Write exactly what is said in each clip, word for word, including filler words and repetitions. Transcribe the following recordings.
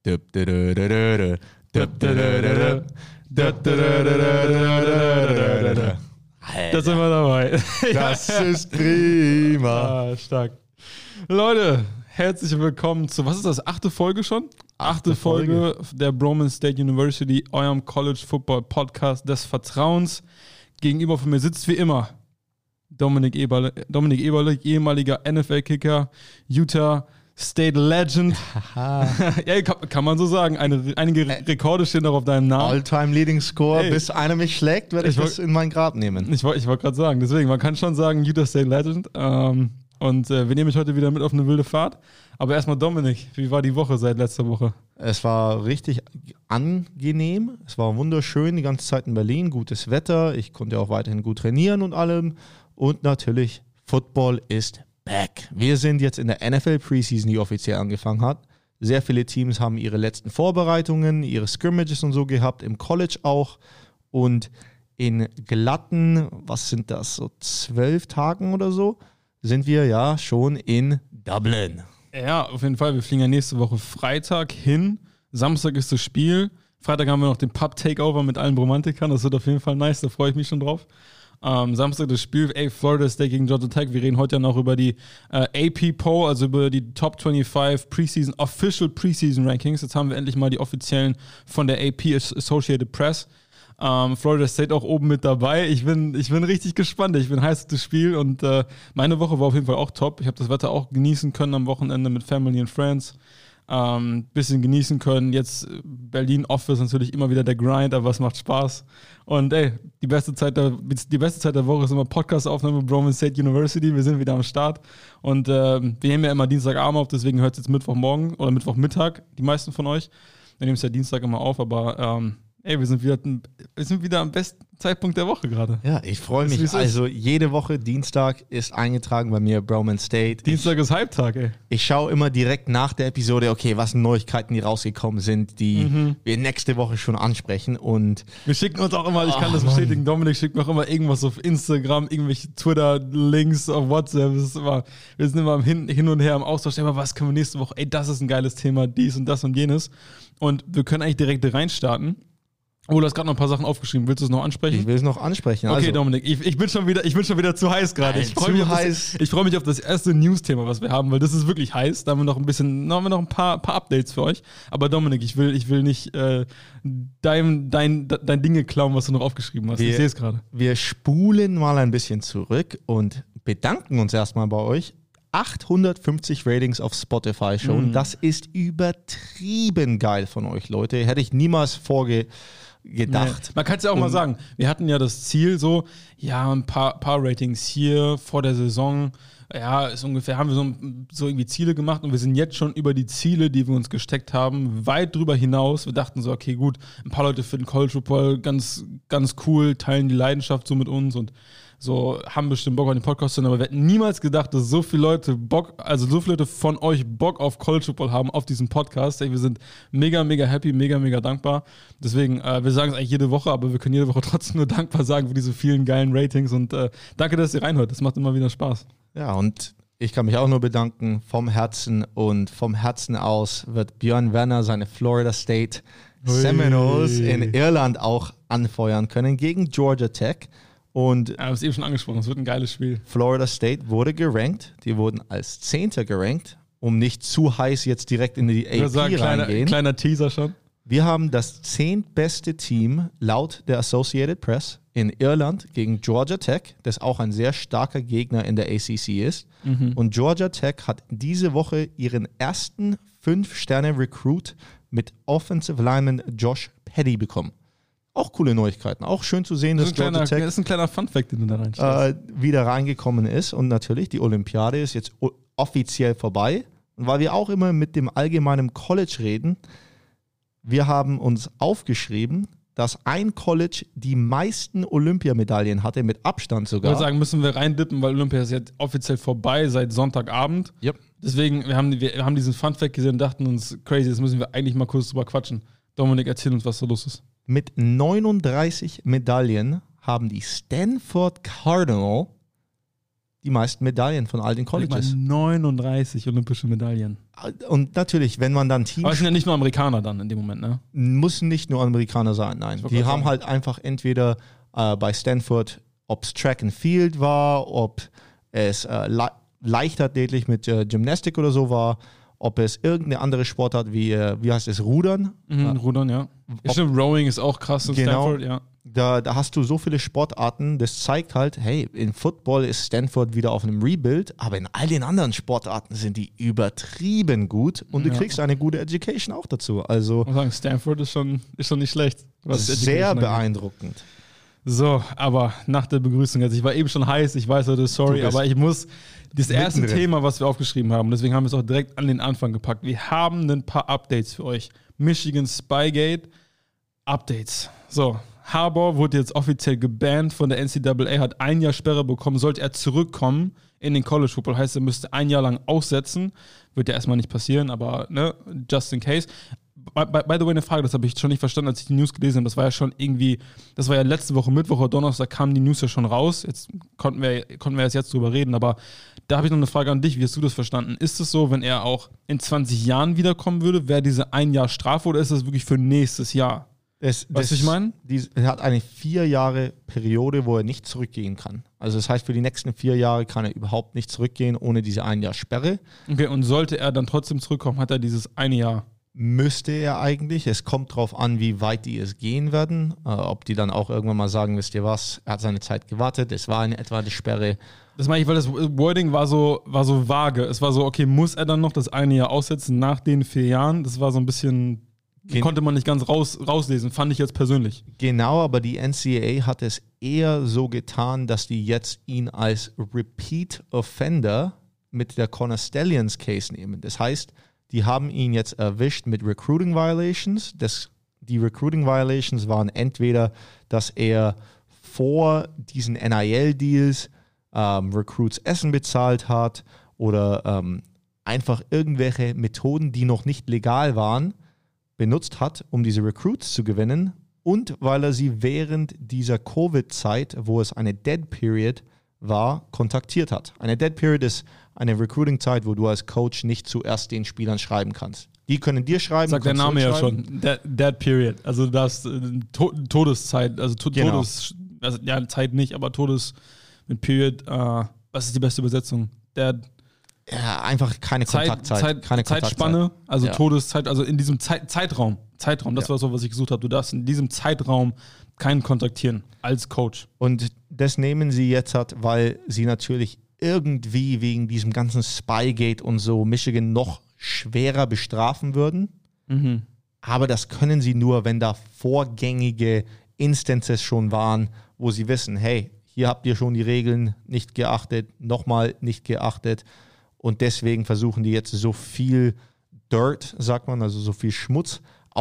Da sind wir dabei. Das ist prima. Ah, stark. Leute, herzlich willkommen zu, was ist das, achte Folge schon? Achte, achte Folge, Folge der Broman State University, eurem College Football Podcast des Vertrauens. Gegenüber von mir sitzt wie immer Dominik Eberle, Dominik Eberle, ehemaliger N F L-Kicker, Utah State Legend. Ja, kann, kann man so sagen. Eine, einige Rekorde stehen auch auf deinem Namen. All-Time Leading Score. Ey. Bis einer mich schlägt, werde ich, ich das in mein Grab nehmen. Ich, ich wollte gerade sagen, deswegen, man kann schon sagen, Utah State Legend. Ähm, und äh, wir nehmen mich heute wieder mit auf eine wilde Fahrt. Aber erstmal Dominik, wie war die Woche seit letzter Woche? Es war richtig angenehm. Es war wunderschön, die ganze Zeit in Berlin. Gutes Wetter. Ich konnte auch weiterhin gut trainieren und allem. Und natürlich, Football ist back. Wir sind jetzt in der N F L Preseason, die offiziell angefangen hat. Sehr viele Teams haben ihre letzten Vorbereitungen, ihre Scrimmages und so gehabt, im College auch. Und in glatten, was sind das, so zwölf Tagen oder so, sind wir ja schon in Dublin. Ja, auf jeden Fall. Wir fliegen ja nächste Woche Freitag hin. Samstag ist das Spiel. Freitag haben wir noch den Pub-Takeover mit allen Romantikern. Das wird auf jeden Fall nice, da freue ich mich schon drauf. Ähm, Samstag das Spiel, ey, Florida State gegen Georgia Tech. Wir reden heute ja noch über die äh, A P Poll, also über die Top fünfundzwanzig Preseason, Official Preseason Rankings. Jetzt haben wir endlich mal die offiziellen von der A P, Associated Press. Ähm, Florida State auch oben mit dabei. Ich bin, ich bin richtig gespannt. Ich bin heiß auf das Spiel und äh, meine Woche war auf jeden Fall auch top. Ich habe das Wetter auch genießen können am Wochenende mit Family and Friends. Ähm, bisschen genießen können. Jetzt Berlin Office natürlich immer wieder der Grind, aber es macht Spaß. Und ey, die beste Zeit der, die beste Zeit der Woche ist immer Podcast-Aufnahme mit Broman State University. Wir sind wieder am Start. Und äh, wir nehmen ja immer Dienstagabend auf, deswegen hört es jetzt Mittwochmorgen oder Mittwochmittag, die meisten von euch. Wir nehmen es ja Dienstag immer auf, aber ähm, ey, wir sind wieder, wir sind wieder am besten Zeitpunkt der Woche gerade. Ja, ich freue mich. Also jede Woche Dienstag ist eingetragen bei mir Broman State. Dienstag ich, ist Halbtag, ey. Ich schaue immer direkt nach der Episode, okay, was sind Neuigkeiten, die rausgekommen sind, die mhm. wir nächste Woche schon ansprechen. Und wir schicken uns auch immer, ich kann oh, das bestätigen, Mann. Dominik schickt mir auch immer irgendwas auf Instagram, irgendwelche Twitter-Links auf WhatsApp. Das ist immer, wir sind immer am hin, hin und her im Austausch. Immer, was können wir nächste Woche? Ey, das ist ein geiles Thema, dies und das und jenes. Und wir können eigentlich direkt reinstarten. Oh, du hast gerade noch ein paar Sachen aufgeschrieben. Willst du es noch ansprechen? Ich will es noch ansprechen. Okay, also, Dominik, ich, ich, bin schon wieder, ich bin schon wieder zu heiß gerade. Ich freue mich, das, freu mich auf das erste News-Thema, was wir haben, weil das ist wirklich heiß. Da haben wir noch ein bisschen, da haben wir noch ein paar, paar Updates für euch. Aber Dominik, ich will, ich will nicht äh, dein, dein, dein Dinge klauen, was du noch aufgeschrieben hast. Wir, ich sehe es gerade. Wir spulen mal ein bisschen zurück und bedanken uns erstmal bei euch. achthundertfünfzig Ratings auf Spotify schon. Mm. Das ist übertrieben geil von euch, Leute. Hätte ich niemals vorge... gedacht. Nee. Man kann es ja auch und mal sagen, wir hatten ja das Ziel so, ja, ein paar, paar Ratings hier vor der Saison, ja, ist ungefähr, haben wir so, so irgendwie Ziele gemacht und wir sind jetzt schon über die Ziele, die wir uns gesteckt haben, weit drüber hinaus. Wir dachten so, okay, gut, ein paar Leute finden College Football ganz, ganz cool, teilen die Leidenschaft so mit uns und so haben bestimmt Bock auf den Podcast, aber wir hätten niemals gedacht, dass so viele Leute Bock, also so viele Leute von euch Bock auf College Football haben, auf diesen Podcast. Ey, wir sind mega, mega happy, mega, mega dankbar. Deswegen, äh, wir sagen es eigentlich jede Woche, aber wir können jede Woche trotzdem nur dankbar sagen für diese vielen geilen Ratings und äh, danke, dass ihr reinhört. Das macht immer wieder Spaß. Ja, und ich kann mich auch nur bedanken vom Herzen und vom Herzen aus wird Björn Werner seine Florida State Seminoles Ui. in Irland auch anfeuern können gegen Georgia Tech. Und ja, du hast eben schon angesprochen, es wird ein geiles Spiel. Florida State wurde gerankt, die wurden als Zehnter gerankt, um nicht zu heiß jetzt direkt in die A P sagen, kleiner, reingehen. Kleiner Teaser schon. Wir haben das zehntbeste Team laut der Associated Press in Irland gegen Georgia Tech, das auch ein sehr starker Gegner in der A C C ist. Mhm. Und Georgia Tech hat diese Woche ihren ersten fünf-Sterne-Recruit mit Offensive Lineman Josh Petty bekommen. Auch coole Neuigkeiten. Auch schön zu sehen, dass das Georgia Tech das ist ein kleiner Funfact, den du da reinstellst. Äh, wieder reingekommen ist. Und natürlich, die Olympiade ist jetzt o- offiziell vorbei. Und weil wir auch immer mit dem allgemeinen College reden, wir haben uns aufgeschrieben, dass ein College die meisten Olympiamedaillen hatte, mit Abstand sogar. Ich würde sagen, müssen wir reindippen, weil Olympia ist jetzt offiziell vorbei seit Sonntagabend. Yep. Deswegen, wir haben, wir haben diesen Funfact gesehen und dachten uns, crazy, das müssen wir eigentlich mal kurz drüber quatschen. Dominik, erzähl uns, was da los ist. Mit neununddreißig Medaillen haben die Stanford Cardinal die meisten Medaillen von all den Colleges. neununddreißig olympische Medaillen. Und natürlich, wenn man dann Teams... Aber es sind ja nicht nur Amerikaner dann in dem Moment, ne? Müssen nicht nur Amerikaner sein, nein. Die haben sagen. halt einfach entweder äh, bei Stanford, ob es Track and Field war, ob es äh, le- leichtathletic mit äh, Gymnastik oder so war, ob es irgendeine andere Sportart wie, äh, wie heißt es, Rudern? Mhm, Ja. Rudern, ja. Ob, Stimmt, Rowing ist auch krass in genau, Stanford, ja. Da, da hast du so viele Sportarten, das zeigt halt, hey, in Football ist Stanford wieder auf einem Rebuild, aber in all den anderen Sportarten sind die übertrieben gut und du Ja. kriegst eine gute Education auch dazu. Also Ich muss sagen, Stanford ist schon, ist schon nicht schlecht. Was sehr Education angeht. beeindruckend. So, aber nach der Begrüßung jetzt, ich war eben schon heiß, ich weiß heute, sorry, Du bist aber ich muss das erste mittendrin. Thema, was wir aufgeschrieben haben, deswegen haben wir es auch direkt an den Anfang gepackt. Wir haben ein paar Updates für euch. Michigan Spygate Updates. So, Harbaugh wurde jetzt offiziell gebannt von der N C double A, hat ein Jahr Sperre bekommen. Sollte er zurückkommen in den College Football, heißt, er müsste ein Jahr lang aussetzen. Wird ja erstmal nicht passieren, aber ne, just in case. By, by, by the way, eine Frage, das habe ich schon nicht verstanden, als ich die News gelesen habe. Das war ja schon irgendwie, das war ja letzte Woche, Mittwoch oder Donnerstag, kamen die News ja schon raus. Jetzt konnten wir, konnten wir erst jetzt drüber reden, aber da habe ich noch eine Frage an dich. Wie hast du das verstanden? Ist es so, wenn er auch in zwanzig Jahren wiederkommen würde, wäre diese ein Jahr Strafe oder ist das wirklich für nächstes Jahr? Das, Weißt du, ich meine? Er hat eine vier Jahre Periode, wo er nicht zurückgehen kann. Also das heißt, für die nächsten vier Jahre kann er überhaupt nicht zurückgehen ohne diese ein Jahr Sperre. Okay, und sollte er dann trotzdem zurückkommen, hat er dieses eine Jahr. Müsste er eigentlich. Es kommt darauf an, wie weit die es gehen werden. Äh, ob die dann auch irgendwann mal sagen, wisst ihr was, er hat seine Zeit gewartet, es war in etwa die Sperre. Das meine ich, weil das Wording war so, war so vage. Es war so, okay, muss er dann noch das eine Jahr aussetzen nach den vier Jahren? Das war so ein bisschen, Gen- konnte man nicht ganz raus, rauslesen, fand ich jetzt persönlich. Genau, aber die N C A A hat es eher so getan, dass die jetzt ihn als Repeat Offender mit der Connor Stallions Case nehmen. Das heißt, die haben ihn jetzt erwischt mit Recruiting Violations. Das, die Recruiting Violations waren entweder, dass er vor diesen N I L-Deals ähm, Recruits Essen bezahlt hat oder ähm, einfach irgendwelche Methoden, die noch nicht legal waren, benutzt hat, um diese Recruits zu gewinnen und weil er sie während dieser Covid-Zeit, wo es eine Dead Period war, kontaktiert hat. Eine Dead Period ist eine Recruiting-Zeit, wo du als Coach nicht zuerst den Spielern schreiben kannst. Die können dir schreiben. Sagt du der kannst Name ja zurückschreiben. schon. Dead, dead Period. Also das äh, to Todeszeit, also to Genau. Todes, also ja, Zeit nicht, aber Todes mit Period, äh, was ist die beste Übersetzung? Dead Ja, einfach keine Zeit, Kontaktzeit. Zeit, keine Zeitspanne, also Ja. Todeszeit, also in diesem Zeit, Zeitraum. Zeitraum, das Ja. war so, was ich gesucht habe. Du darfst in diesem Zeitraum keinen kontaktieren als Coach. Und das nehmen sie jetzt halt, weil sie natürlich irgendwie wegen diesem ganzen Spygate und so Michigan noch schwerer bestrafen würden. Mhm. Aber das können sie nur, wenn da vorgängige Instances schon waren, wo sie wissen, hey, hier habt ihr schon die Regeln nicht geachtet, nochmal nicht geachtet. Und deswegen versuchen die jetzt so viel Dirt, sagt man, also so viel Schmutz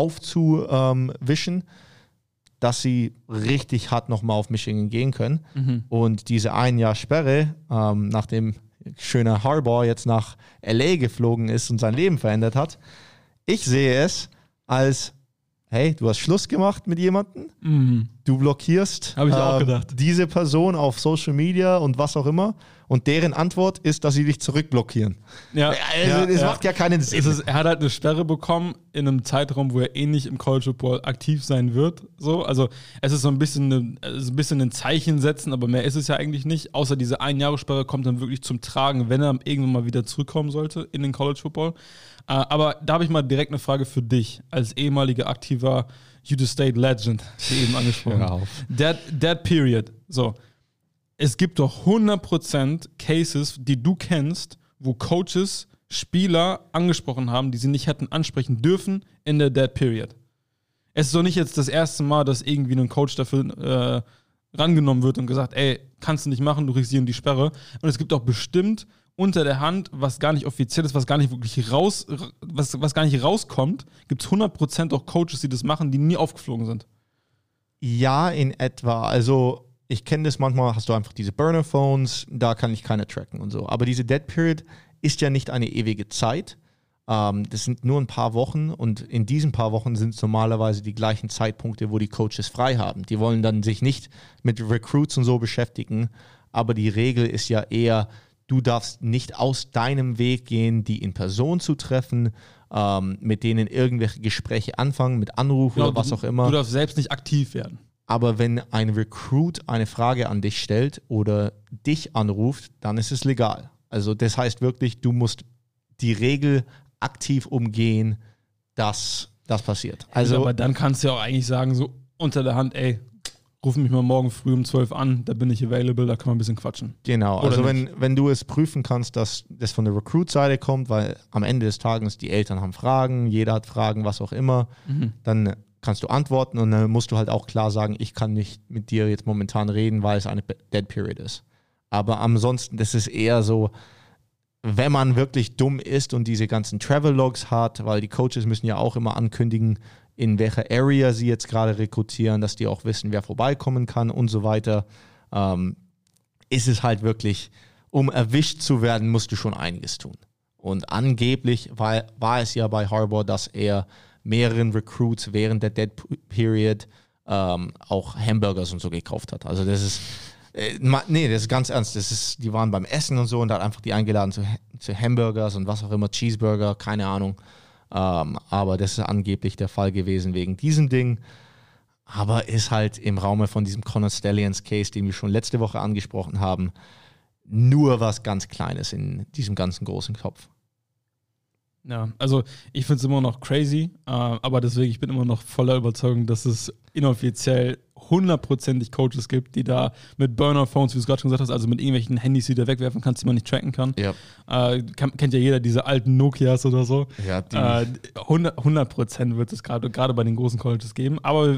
aufzuwischen, dass sie richtig hart nochmal auf Michigan gehen können. Mhm. Und diese ein Jahr Sperre, ähm, nachdem schöner Harbaugh jetzt nach L A geflogen ist und sein Leben verändert hat, ich sehe es als, hey, du hast Schluss gemacht mit jemandem, Mhm. du blockierst Hab ich auch ähm, gedacht. diese Person auf Social Media und was auch immer und deren Antwort ist, dass sie dich zurückblockieren. Ja, Also, ja, es ja. macht ja keinen Sinn. Es ist, er hat halt eine Sperre bekommen in einem Zeitraum, wo er eh nicht im College Football aktiv sein wird. So, also es ist so ein bisschen, eine, es ist ein bisschen ein Zeichen setzen, aber mehr ist es ja eigentlich nicht. Außer diese ein Jahre Sperre kommt dann wirklich zum Tragen, wenn er irgendwann mal wieder zurückkommen sollte in den College Football. Äh, aber da habe ich mal direkt eine Frage für dich als ehemaliger aktiver Utah State Legend, wie eben angesprochen. Hör auf. That, that period. So. Es gibt doch hundert Prozent Cases, die du kennst, wo Coaches Spieler angesprochen haben, die sie nicht hätten ansprechen dürfen in der Dead Period. Es ist doch nicht jetzt das erste Mal, dass irgendwie ein Coach dafür äh, rangenommen wird und gesagt, ey, kannst du nicht machen, du kriegst hier die Sperre. Und es gibt auch bestimmt unter der Hand, was gar nicht offiziell ist, was gar nicht wirklich raus, was, was gar nicht rauskommt, gibt es hundert Prozent auch Coaches, die das machen, die nie aufgeflogen sind. Ja, in etwa. Also ich kenne das manchmal, hast du einfach diese Burner-Phones, da kann ich keine tracken und so. Aber diese Dead Period ist ja nicht eine ewige Zeit. Ähm, das sind nur ein paar Wochen und in diesen paar Wochen sind es normalerweise die gleichen Zeitpunkte, wo die Coaches frei haben. Die wollen dann sich nicht mit Recruits und so beschäftigen. aber die Regel ist ja eher, du darfst nicht aus deinem Weg gehen, die in Person zu treffen, ähm, mit denen irgendwelche Gespräche anfangen, mit Anrufen Genau, oder was du, auch immer. Du darfst selbst nicht aktiv werden. Aber wenn ein Recruit eine Frage an dich stellt oder dich anruft, dann ist es legal. Also das heißt wirklich, du musst die Regel aktiv umgehen, dass das passiert. Also, Also, aber dann kannst du ja auch eigentlich sagen, so unter der Hand, ey, ruf mich mal morgen früh um zwölf an, da bin ich available, da kann man ein bisschen quatschen. genau, Oder also wenn, nicht. wenn du es prüfen kannst, dass das von der Recruit-Seite kommt, weil am Ende des Tages die Eltern haben Fragen, jeder hat Fragen, was auch immer, Mhm. dann kannst du antworten und dann musst du halt auch klar sagen, ich kann nicht mit dir jetzt momentan reden, weil es eine Dead Period ist. Aber ansonsten, das ist eher so, wenn man wirklich dumm ist und diese ganzen Travel-Logs hat, weil die Coaches müssen ja auch immer ankündigen, in welcher Area sie jetzt gerade rekrutieren, dass die auch wissen, wer vorbeikommen kann und so weiter, ähm, ist es halt wirklich, um erwischt zu werden, musst du schon einiges tun. Und angeblich war, war es ja bei Harbaugh, dass er mehreren Recruits während der Dead Period ähm, auch Hamburgers und so gekauft hat. Also das ist, äh, ma, nee, das ist ganz ernst. Das ist, die waren beim Essen und so und hat einfach die eingeladen zu, zu Hamburgers und was auch immer, Cheeseburger, keine Ahnung. Ähm, aber das ist angeblich der Fall gewesen wegen diesem Ding. Aber ist halt im Raume von diesem Connor Stallions Case, den wir schon letzte Woche angesprochen haben, nur was ganz Kleines in diesem ganzen großen Topf. Ja, also ich finde es immer noch crazy, äh, aber deswegen, ich bin immer noch voller Überzeugung, dass es inoffiziell hundertprozentig Coaches gibt, die da mit Burner-Phones, wie du es gerade schon gesagt hast, also mit irgendwelchen Handys, die du wegwerfen kannst, die man nicht tracken kann. Ja. Äh, kann, kennt ja jeder diese alten Nokias oder so. Ja, die Äh, hundert Prozent wird es gerade gerade bei den großen Colleges geben, aber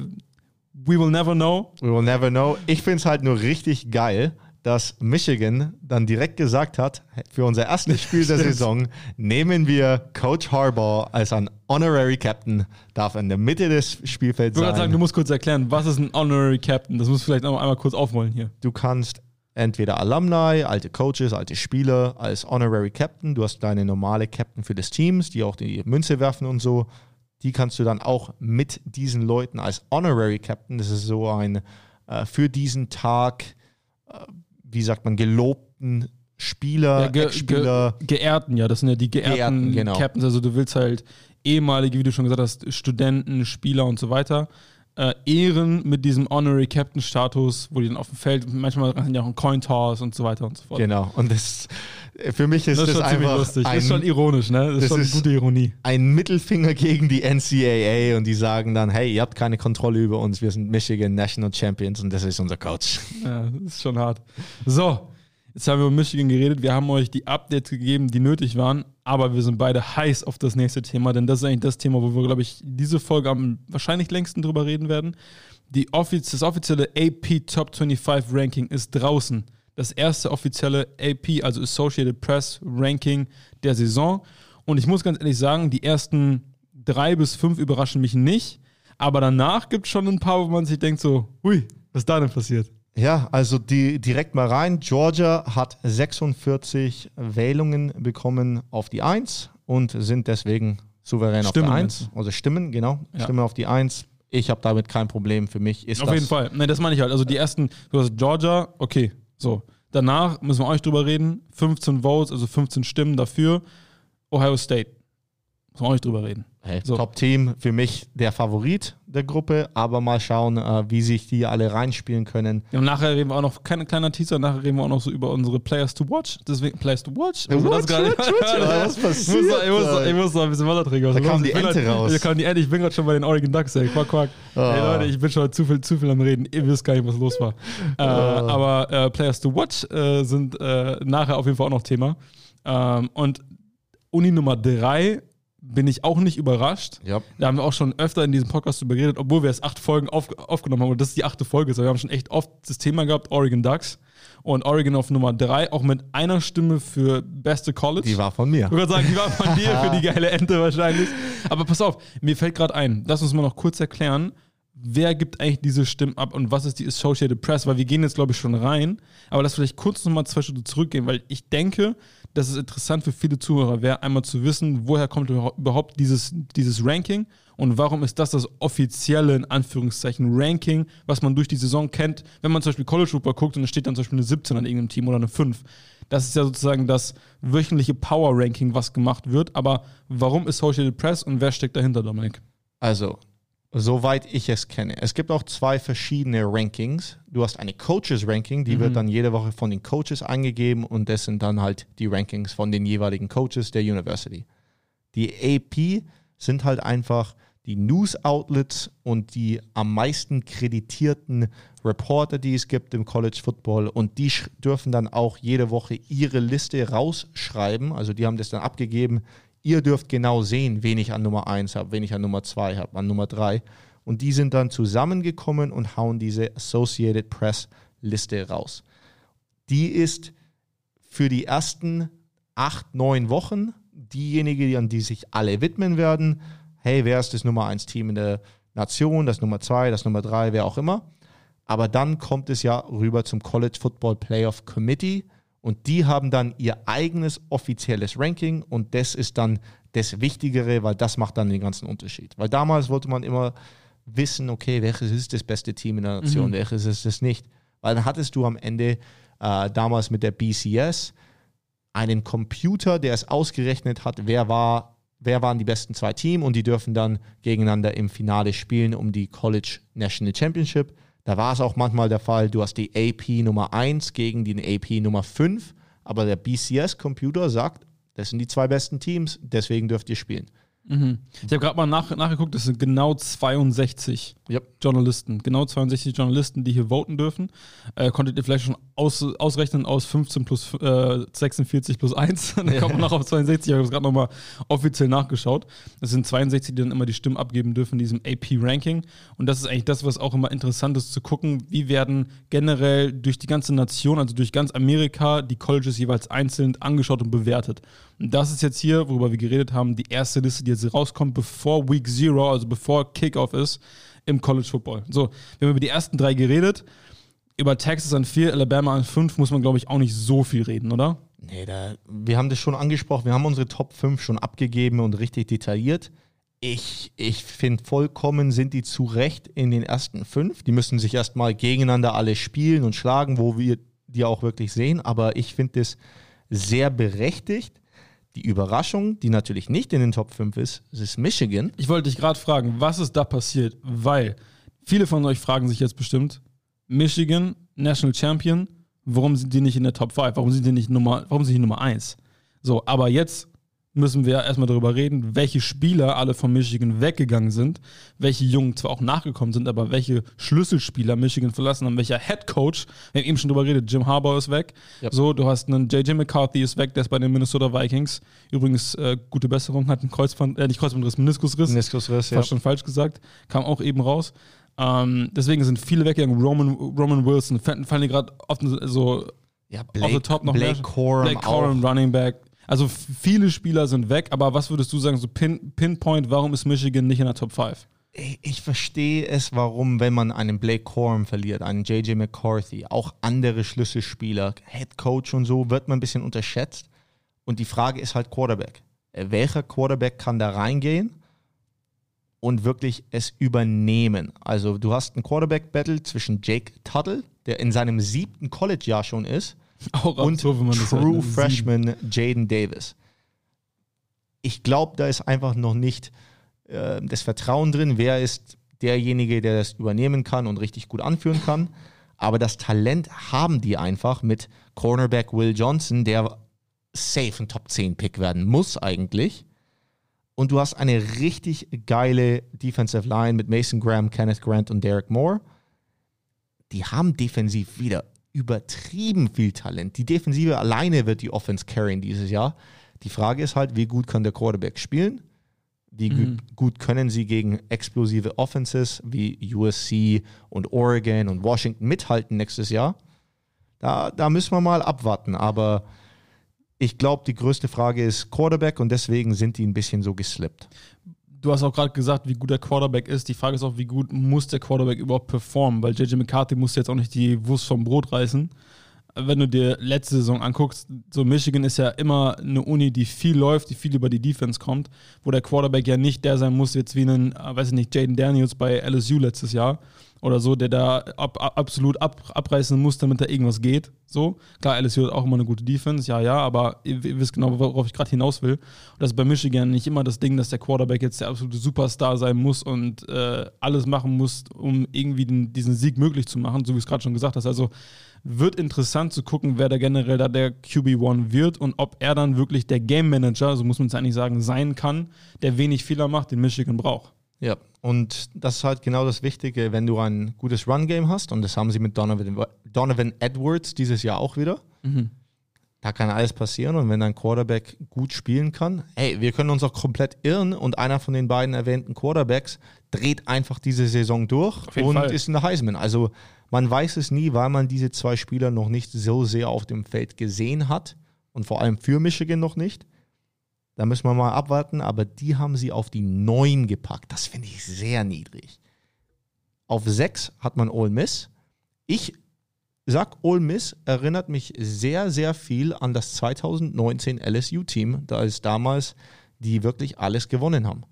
we will never know. We will never know. Ich finde es halt nur richtig geil, dass Michigan dann direkt gesagt hat, für unser erstes Spiel der Saison nehmen wir Coach Harbaugh als ein Honorary Captain, darf in der Mitte des Spielfelds Ich würde sein. sagen, du musst kurz erklären, was ist ein Honorary Captain? Das musst du vielleicht noch einmal kurz aufrollen hier. Du kannst entweder Alumni, alte Coaches, alte Spieler als Honorary Captain, du hast deine normale Captain für das Teams, die auch die Münze werfen und so, die kannst du dann auch mit diesen Leuten als Honorary Captain, das ist so ein äh, für diesen Tag, äh, wie sagt man, gelobten Spieler, Ja, ge Ex-Spieler. ge geehrten, ja, das sind ja die geehrten, Geehrten, genau. Captains, also du willst halt ehemalige, wie du schon gesagt hast, Studenten, Spieler und so weiter, äh, ehren mit diesem Honorary Captain-Status, wo die dann auf dem Feld, manchmal sind ja auch ein Coin-Toss und so weiter und so fort. Genau, und das, für mich ist Das das, ist schon ziemlich einfach lustig, ein, das ist schon ironisch, ne? Das ist das schon eine ist- gute Ironie. ein Mittelfinger gegen die N C A A und die sagen dann, hey, ihr habt keine Kontrolle über uns, wir sind Michigan National Champions und das ist unser Coach. Ja, das ist schon hart. So, jetzt haben wir über Michigan geredet. Wir haben euch die Updates gegeben, die nötig waren. Aber wir sind beide heiß auf das nächste Thema, denn das ist eigentlich das Thema, wo wir, glaube ich, diese Folge am wahrscheinlich längsten drüber reden werden. Die offiz das offizielle A P Top fünfundzwanzig Ranking ist draußen. Das erste offizielle A P, also Associated Press Ranking der Saison. Und ich muss ganz ehrlich sagen, die ersten drei bis fünf überraschen mich nicht. Aber danach gibt es schon ein paar, wo man sich denkt so, hui, was ist da denn passiert? Ja, also die direkt mal rein. Georgia hat sechsundvierzig Wählungen bekommen auf die eins und sind deswegen souverän Stimmen auf die eins. meinst Also Stimmen, genau. Ja. Stimmen auf die eins. Ich habe damit kein Problem. Für mich ist Auf das jeden Fall. Nein, das meine ich halt. Also die ersten, du hast Georgia, okay, so. Danach müssen wir euch drüber reden. fünfzehn Votes, also fünfzehn Stimmen dafür. Ohio State. Müssen wir euch drüber reden. Hey, So. Top-Team, für mich der Favorit der Gruppe, aber mal schauen, äh, wie sich die alle reinspielen können. Ja, und nachher reden wir auch noch, kein kleiner Teaser, nachher reden wir auch noch so über unsere Players to Watch. Deswegen, Players to Watch? Also das Watch, gerade- watch, watch. Was Ich passiert? muss, ich muss, da? ich muss noch ein bisschen weiter trinken. Da kam die Ich bin Ente halt, raus. Da kam die Ente, ich bin gerade schon bei den Oregon Ducks, ey. Quack, quack. Ah. Ey Leute, ich bin schon zu viel, zu viel am Reden. Ihr wisst gar nicht, was los war. äh, aber äh, Players to Watch äh, sind äh, nachher auf jeden Fall auch noch Thema. Ähm, und Uni Nummer drei bin ich auch nicht überrascht. Ja. Da haben wir auch schon öfter in diesem Podcast drüber geredet, obwohl wir erst acht Folgen auf, aufgenommen haben und das ist die achte Folge. Also wir haben schon echt oft das Thema gehabt, Oregon Ducks. Und Oregon auf Nummer drei, auch mit einer Stimme für beste College. Die war von mir. Ich würde sagen, die war von dir für die geile Ente wahrscheinlich. Aber pass auf, mir fällt gerade ein, lass uns mal noch kurz erklären, wer gibt eigentlich diese Stimmen ab und was ist die Associated Press? Weil wir gehen jetzt, glaube ich, schon rein, aber lass vielleicht kurz nochmal zwei Schritte zurückgehen, weil ich denke, dass es interessant für viele Zuhörer wäre, einmal zu wissen, woher kommt überhaupt dieses, dieses Ranking und warum ist das das offizielle, in Anführungszeichen, Ranking, was man durch die Saison kennt, wenn man zum Beispiel College Football guckt und da steht dann zum Beispiel eine siebzehn an irgendeinem Team oder eine fünf. Das ist ja sozusagen das wöchentliche Power-Ranking, was gemacht wird, aber warum Associated Press und wer steckt dahinter, Dominik? Also, soweit ich es kenne. Es gibt auch zwei verschiedene Rankings. Du hast eine Coaches-Ranking, die mhm. wird dann jede Woche von den Coaches eingegeben und das sind dann halt die Rankings von den jeweiligen Coaches der University. Die A P sind halt einfach die News-Outlets und die am meisten kreditierten Reporter, die es gibt im College Football und die sch- dürfen dann auch jede Woche ihre Liste rausschreiben. Also die haben das dann abgegeben. Ihr dürft genau sehen, wen ich an Nummer eins habe, wen ich an Nummer zwei habe, an Nummer drei. Und die sind dann zusammengekommen und hauen diese Associated Press Liste raus. Die ist für die ersten acht, neun Wochen diejenige, an die sich alle widmen werden. Hey, wer ist das Nummer eins Team in der Nation, das Nummer zwei, das Nummer drei, wer auch immer. Aber dann kommt es ja rüber zum College Football Playoff Committee. Und die haben dann ihr eigenes offizielles Ranking und das ist dann das Wichtigere, weil das macht dann den ganzen Unterschied. Weil damals wollte man immer wissen, okay, welches ist das beste Team in der Nation, mhm. welches ist es nicht. Weil dann hattest du am Ende äh, damals mit der B C S einen Computer, der es ausgerechnet hat, wer war, wer waren die besten zwei Teams und die dürfen dann gegeneinander im Finale spielen um die College National Championship. Da war es auch manchmal der Fall, du hast die A P Nummer eins gegen den A P Nummer fünf, aber der B C S-Computer sagt, das sind die zwei besten Teams, deswegen dürft ihr spielen. Mhm. Ich habe gerade mal nach, nachgeguckt, das sind genau zweiundsechzig yep. Journalisten, genau zweiundsechzig Journalisten, die hier voten dürfen. Äh, konntet ihr vielleicht schon aus, ausrechnen aus fünfzehn plus äh, sechsundvierzig plus eins, dann kommt man noch auf zweiundsechzig, ich habe es gerade nochmal offiziell nachgeschaut. Das sind zweiundsechzig, die dann immer die Stimmen abgeben dürfen in diesem A P-Ranking und das ist eigentlich das, was auch immer interessant ist zu gucken, wie werden generell durch die ganze Nation, also durch ganz Amerika, die Colleges jeweils einzeln angeschaut und bewertet. Und das ist jetzt hier, worüber wir geredet haben, die erste Liste, die jetzt rauskommt, bevor Week Zero, also bevor Kickoff ist im College Football. So, wir haben über die ersten drei geredet. Über Texas an vier, Alabama an fünf muss man, glaube ich, auch nicht so viel reden, oder? Nee, da, wir haben das schon angesprochen. Wir haben unsere Top fünf schon abgegeben und richtig detailliert. Ich, ich finde vollkommen, sind die zu Recht in den ersten fünf. Die müssen sich erstmal gegeneinander alle spielen und schlagen, wo wir die auch wirklich sehen. Aber ich finde das sehr berechtigt. Die Überraschung, die natürlich nicht in den Top fünf ist, es ist Michigan. Ich wollte dich gerade fragen, was ist da passiert? Weil viele von euch fragen sich jetzt bestimmt, Michigan, National Champion, warum sind die nicht in der Top fünf? Warum sind die nicht Nummer, warum sind die Nummer eins? So, aber jetzt müssen wir erstmal darüber reden, welche Spieler alle von Michigan weggegangen sind, welche Jungen zwar auch nachgekommen sind, aber welche Schlüsselspieler Michigan verlassen haben, welcher Head Coach, wir haben eben schon drüber geredet, Jim Harbaugh ist weg, yep. So, du hast einen J J McCarthy ist weg, der ist bei den Minnesota Vikings, übrigens äh, gute Besserung, hat einen Kreuzband, äh, nicht Kreuzbandriss, Meniskusriss, Meniskusriss, ja. Fast schon falsch gesagt, kam auch eben raus. Ähm, deswegen sind viele weggegangen, Roman, Roman Wilson, fallen dir gerade oft so ja, Blake, auf the top noch Blake mehr. Corum, Blake Corum, Running Back. Also viele Spieler sind weg, aber was würdest du sagen, so Pin, Pinpoint, warum ist Michigan nicht in der Top fünf? Ich, ich verstehe es, warum, wenn man einen Blake Corum verliert, einen J J McCarthy, auch andere Schlüsselspieler, Head Coach und so, wird man ein bisschen unterschätzt. Und die Frage ist halt Quarterback. Welcher Quarterback kann da reingehen und wirklich es übernehmen? Also du hast ein Quarterback-Battle zwischen Jake Tuttle, der in seinem siebten College-Jahr schon ist, Auch und so, wenn man das True halt Freshman Jaden Davis. Ich glaube, da ist einfach noch nicht äh, das Vertrauen drin, wer ist derjenige, der das übernehmen kann und richtig gut anführen kann. Aber das Talent haben die einfach mit Cornerback Will Johnson, der safe ein Top zehn Pick werden muss eigentlich. Und du hast eine richtig geile Defensive Line mit Mason Graham, Kenneth Grant und Derek Moore. Die haben defensiv wieder übertrieben viel Talent. Die Defensive alleine wird die Offense carryen dieses Jahr. Die Frage ist halt, wie gut kann der Quarterback spielen? Wie mhm. gut, gut können sie gegen explosive Offenses wie U S C und Oregon und Washington mithalten nächstes Jahr? Da, da müssen wir mal abwarten. Aber ich glaube, die größte Frage ist Quarterback und deswegen sind die ein bisschen so geslippt. du hast auch gerade gesagt, wie gut der Quarterback ist. Die Frage ist auch, wie gut muss der Quarterback überhaupt performen? Weil J J McCarthy muss jetzt auch nicht die Wurst vom Brot reißen. Wenn du dir letzte Saison anguckst, so Michigan ist ja immer eine Uni, die viel läuft, die viel über die Defense kommt, wo der Quarterback ja nicht der sein muss, jetzt wie ein, weiß ich nicht, Jaden Daniels bei L S U letztes Jahr oder so, der da ab, ab, absolut ab, abreißen muss, damit da irgendwas geht. So, klar, L S U hat auch immer eine gute Defense, ja, ja, aber ihr, ihr wisst genau, worauf ich gerade hinaus will. Und das ist bei Michigan nicht immer das Ding, dass der Quarterback jetzt der absolute Superstar sein muss und äh, alles machen muss, um irgendwie den, diesen Sieg möglich zu machen, so wie es gerade schon gesagt hast. Also wird interessant zu gucken, wer da generell da der Q B eins wird und ob er dann wirklich der Game Manager, so muss man es eigentlich sagen, sein kann, der wenig Fehler macht, den Michigan braucht. Ja, und das ist halt genau das Wichtige, wenn du ein gutes Run-Game hast, und das haben sie mit Donovan, Donovan Edwards dieses Jahr auch wieder. Mhm. Da kann alles passieren, und wenn dein Quarterback gut spielen kann, hey, wir können uns auch komplett irren, und einer von den beiden erwähnten Quarterbacks dreht einfach diese Saison durch und Fall. ist in der Heisman. Also man weiß es nie, weil man diese zwei Spieler noch nicht so sehr auf dem Feld gesehen hat, und vor allem für Michigan noch nicht. Da müssen wir mal abwarten, aber die haben sie auf die neun gepackt. Das finde ich sehr niedrig. Auf sechs hat man Ole Miss. Ich sag, Ole Miss erinnert mich sehr, sehr viel an das zwanzig neunzehn L S U-Team, da es damals die wirklich alles gewonnen haben.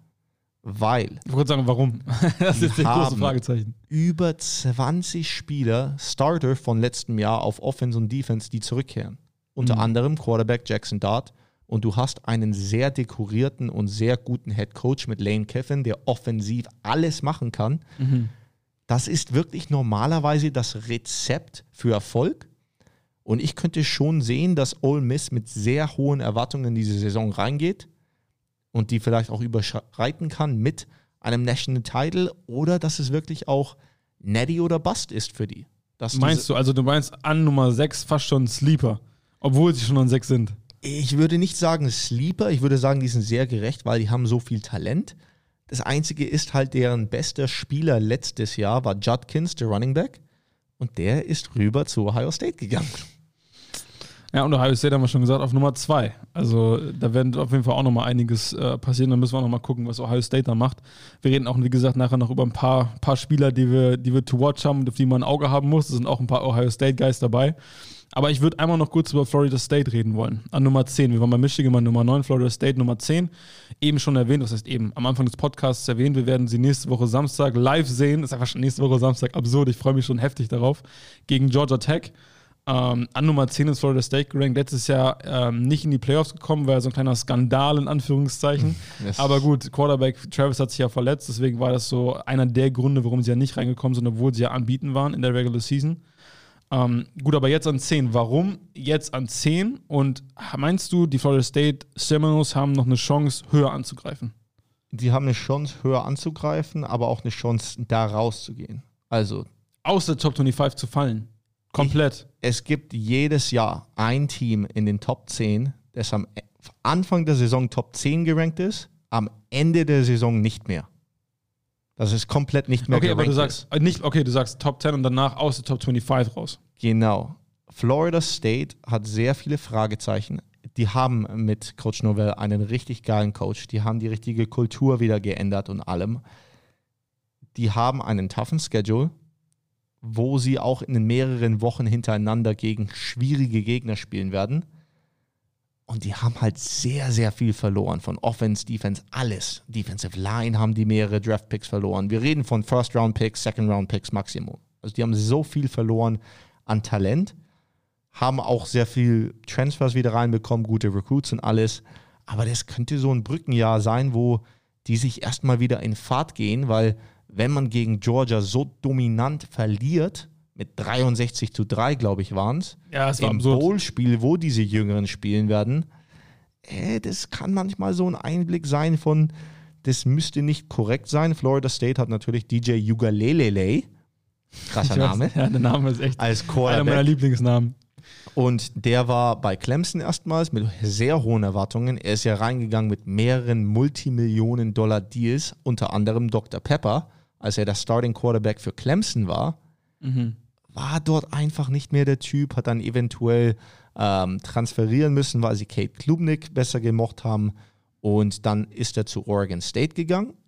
Weil ich wollte sagen, warum? Das ist das große Fragezeichen. Über zwanzig Spieler, Starter von letztem Jahr auf Offense und Defense, die zurückkehren. Unter mhm. anderem Quarterback Jackson Dart. Und du hast einen sehr dekorierten und sehr guten Head Coach mit Lane Kiffin, der offensiv alles machen kann. Mhm. Das ist wirklich normalerweise das Rezept für Erfolg. Und ich könnte schon sehen, dass Ole Miss mit sehr hohen Erwartungen in diese Saison reingeht und die vielleicht auch überschreiten kann mit einem National Title, oder dass es wirklich auch Natty oder Bust ist für die. Dass meinst du, also du meinst an Nummer sechs fast schon Sleeper, obwohl sie schon an sechs sind? Ich würde nicht sagen Sleeper, ich würde sagen, die sind sehr gerecht, weil die haben so viel Talent. Das Einzige ist halt, deren bester Spieler letztes Jahr war Judkins, der Running Back, und der ist rüber zu Ohio State gegangen. Ja, und Ohio State haben wir schon gesagt, auf Nummer zwei. Also da werden auf jeden Fall auch nochmal einiges äh, passieren. Da müssen wir auch nochmal gucken, was Ohio State da macht. Wir reden auch, wie gesagt, nachher noch über ein paar, paar Spieler, die wir, die wir to watch haben, auf die man ein Auge haben muss. Da sind auch ein paar Ohio State Guys dabei. Aber ich würde einmal noch kurz über Florida State reden wollen. An Nummer zehn. Wir waren bei Michigan mal Nummer neun, Florida State Nummer zehn. Eben schon erwähnt, was heißt eben, am Anfang des Podcasts erwähnt, wir werden sie nächste Woche Samstag live sehen. Das ist einfach schon nächste Woche Samstag absurd. Ich freue mich schon heftig darauf. Gegen Georgia Tech. Ähm, an Nummer zehn ist Florida State gerankt. Letztes Jahr ähm, nicht in die Playoffs gekommen, war so ein kleiner Skandal in Anführungszeichen. Yes. Aber gut, Quarterback Travis hat sich ja verletzt. Deswegen war das so einer der Gründe, warum sie ja nicht reingekommen sind, obwohl sie ja anbieten waren in der Regular Season. Ähm, gut, aber jetzt an zehn. Warum jetzt an zehn? Und meinst du, die Florida State Seminoles haben noch eine Chance, höher anzugreifen? Die haben eine Chance, höher anzugreifen, aber auch eine Chance, da rauszugehen. Also aus der Top fünfundzwanzig zu fallen. Komplett. Ich, es gibt jedes Jahr ein Team in den Top zehn, das am Anfang der Saison Top zehn gerankt ist, am Ende der Saison nicht mehr. Das ist komplett nicht mehr okay, gerankt. Aber du sagst, nicht, okay, du sagst Top zehn und danach aus der Top fünfundzwanzig raus. Genau. Florida State hat sehr viele Fragezeichen. Die haben mit Coach Novell einen richtig geilen Coach. Die haben die richtige Kultur wieder geändert und allem. Die haben einen toughen Schedule, wo sie auch in mehreren Wochen hintereinander gegen schwierige Gegner spielen werden. Und die haben halt sehr, sehr viel verloren. Von Offense, Defense, alles. Defensive Line haben die mehrere Draft-Picks verloren. Wir reden von First-Round-Picks, Second-Round-Picks Maximum. Also die haben so viel verloren an Talent, haben auch sehr viel Transfers wieder reinbekommen, gute Recruits und alles. Aber das könnte so ein Brückenjahr sein, wo die sich erstmal wieder in Fahrt gehen, weil wenn man gegen Georgia so dominant verliert, mit dreiundsechzig zu drei, glaube ich, waren es, ja, es war im absurd. Bowl-Spiel, wo diese Jüngeren spielen werden, äh, das kann manchmal so ein Einblick sein von, das müsste nicht korrekt sein. Florida State hat natürlich D J Ugalelele, krasser Name. Ja, der Name ist echt als Quarterback. Einer meiner Lieblingsnamen. Und der war bei Clemson erstmals mit sehr hohen Erwartungen. Er ist ja reingegangen mit mehreren Multimillionen-Dollar-Deals, unter anderem Doktor Pepper, als er der Starting Quarterback für Clemson war. Mhm. War dort einfach nicht mehr der Typ, hat dann eventuell ähm, transferieren müssen, weil sie Kate Klubnik besser gemocht haben. Und dann ist er zu Oregon State gegangen,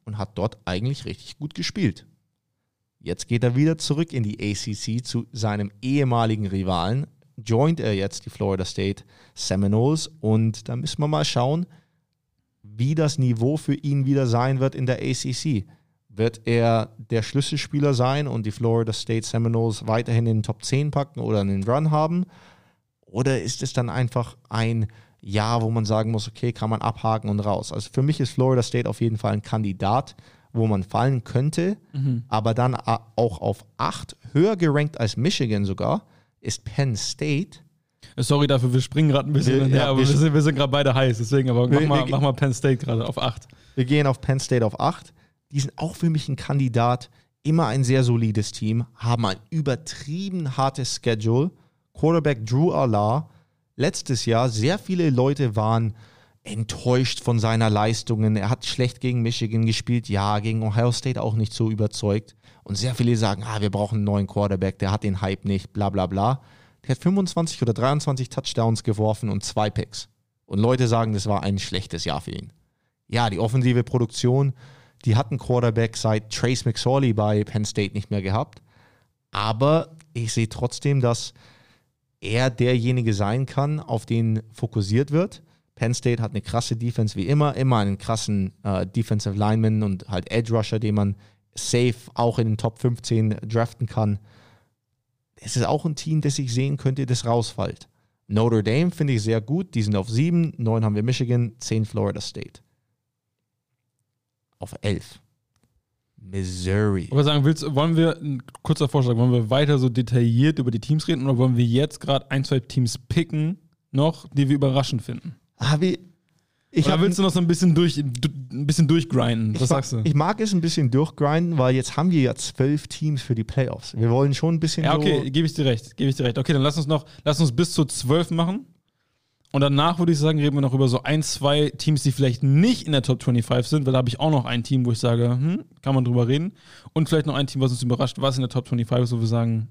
und hat dort eigentlich richtig gut gespielt. Jetzt geht er wieder zurück in die A C C zu seinem ehemaligen Rivalen, joint er jetzt die Florida State Seminoles und da müssen wir mal schauen, wie das Niveau für ihn wieder sein wird in der A C C. Wird er der Schlüsselspieler sein und die Florida State Seminoles weiterhin in den Top zehn packen oder einen Run haben? Oder ist es dann einfach ein Jahr, wo man sagen muss, okay, kann man abhaken und raus? Also für mich ist Florida State auf jeden Fall ein Kandidat, wo man fallen könnte, mhm. aber dann auch auf acht, höher gerankt als Michigan sogar, ist Penn State. Sorry dafür, wir springen gerade ein bisschen wir, her, ja, aber wir, sind, wir sind gerade beide heiß, deswegen, aber wir, mach, mal, wir, mach mal Penn State gerade auf acht. Wir gehen auf Penn State auf acht. Die sind auch für mich ein Kandidat, immer ein sehr solides Team, haben ein übertrieben hartes Schedule. Quarterback Drew Allah, letztes Jahr, sehr viele Leute waren enttäuscht von seiner Leistungen. Er hat schlecht gegen Michigan gespielt, ja, gegen Ohio State auch nicht so überzeugt. Und sehr viele sagen, ah, wir brauchen einen neuen Quarterback, der hat den Hype nicht, bla bla bla. Der hat fünfundzwanzig oder dreiundzwanzig Touchdowns geworfen und zwei Picks. Und Leute sagen, das war ein schlechtes Jahr für ihn. Ja, die offensive Produktion, die hat einen Quarterback seit Trace McSorley bei Penn State nicht mehr gehabt. Aber ich sehe trotzdem, dass er derjenige sein kann, auf den fokussiert wird. Penn State hat eine krasse Defense wie immer, immer einen krassen äh, Defensive Lineman und halt Edge Rusher, den man safe auch in den Top fünfzehn draften kann. Es ist auch ein Team, das ich sehen könnte, das rausfällt. Notre Dame finde ich sehr gut, die sind auf sieben, neun haben wir Michigan, zehn Florida State. Auf elf. Missouri. Aber sagen, willst, wollen wir, ein kurzer Vorschlag, wollen wir weiter so detailliert über die Teams reden oder wollen wir jetzt gerade ein, zwei Teams picken noch, die wir überraschend finden? Ah, wie, ich oder willst du noch so ein bisschen, durch, ein bisschen durchgrinden? Was ich sagst mag, du? Ich mag es ein bisschen durchgrinden, weil jetzt haben wir ja zwölf Teams für die Playoffs. Wir wollen schon ein bisschen Ja, okay, so gebe ich dir recht, gebe ich dir recht. Okay, dann lass uns noch, lass uns bis zu zwölf machen. Und danach würde ich sagen, reden wir noch über so ein, zwei Teams, die vielleicht nicht in der Top fünfundzwanzig sind, weil da habe ich auch noch ein Team, wo ich sage, hm, kann man drüber reden. Und vielleicht noch ein Team, was uns überrascht, was in der Top fünfundzwanzig ist, wo wir sagen,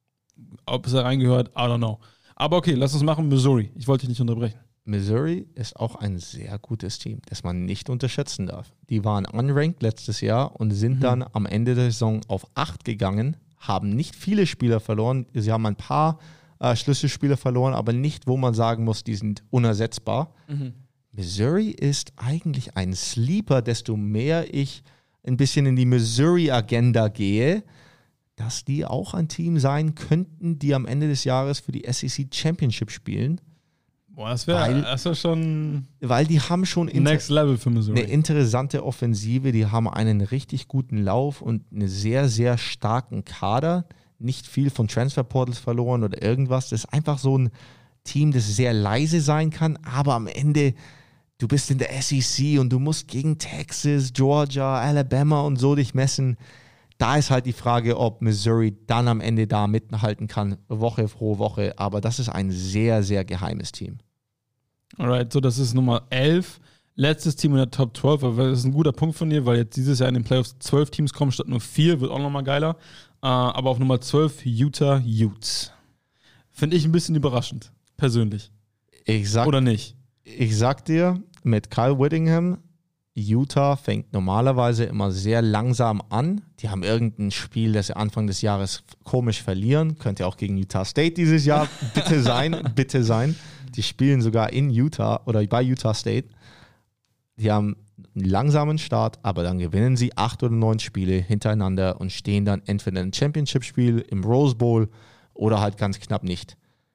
ob es da reingehört, I don't know. Aber okay, lass uns machen, Missouri. Ich wollte dich nicht unterbrechen. Missouri ist auch ein sehr gutes Team, das man nicht unterschätzen darf. Die waren unranked letztes Jahr und sind mhm. dann am Ende der Saison auf acht gegangen, haben nicht viele Spieler verloren. Sie haben ein paar äh, Schlüsselspieler verloren, aber nicht, wo man sagen muss, die sind unersetzbar. Mhm. Missouri ist eigentlich ein Sleeper, desto mehr ich ein bisschen in die Missouri-Agenda gehe, dass die auch ein Team sein könnten, die am Ende des Jahres für die S E C Championship spielen. Boah, das wäre wär schon weil die haben schon Next Level für Missouri. Eine interessante Offensive, die haben einen richtig guten Lauf und einen sehr, sehr starken Kader. Nicht viel von Transferportals verloren oder irgendwas. Das ist einfach so ein Team, das sehr leise sein kann, aber am Ende, du bist in der S E C und du musst gegen Texas, Georgia, Alabama und so dich messen. Da ist halt die Frage, ob Missouri dann am Ende da mithalten kann, Woche pro Woche. Aber das ist ein sehr, sehr geheimes Team. Alright, so das ist Nummer elf. Letztes Team in der Top zwölf, aber das ist ein guter Punkt von dir, weil jetzt dieses Jahr in den Playoffs zwölf Teams kommen statt nur vier, wird auch nochmal geiler. Uh, aber auf Nummer zwölf Utah Utes. Finde ich ein bisschen überraschend, persönlich. Ich sag, Oder nicht? Ich sag dir, mit Kyle Whittingham, Utah fängt normalerweise immer sehr langsam an. Die haben irgendein Spiel, das sie Anfang des Jahres komisch verlieren. Könnte auch gegen Utah State dieses Jahr bitte sein, bitte sein. Die spielen sogar in Utah oder bei Utah State. Die haben einen langsamen Start, aber dann gewinnen sie acht oder neun Spiele hintereinander und stehen dann entweder im Championship-Spiel, im Rose Bowl oder halt ganz knapp nicht.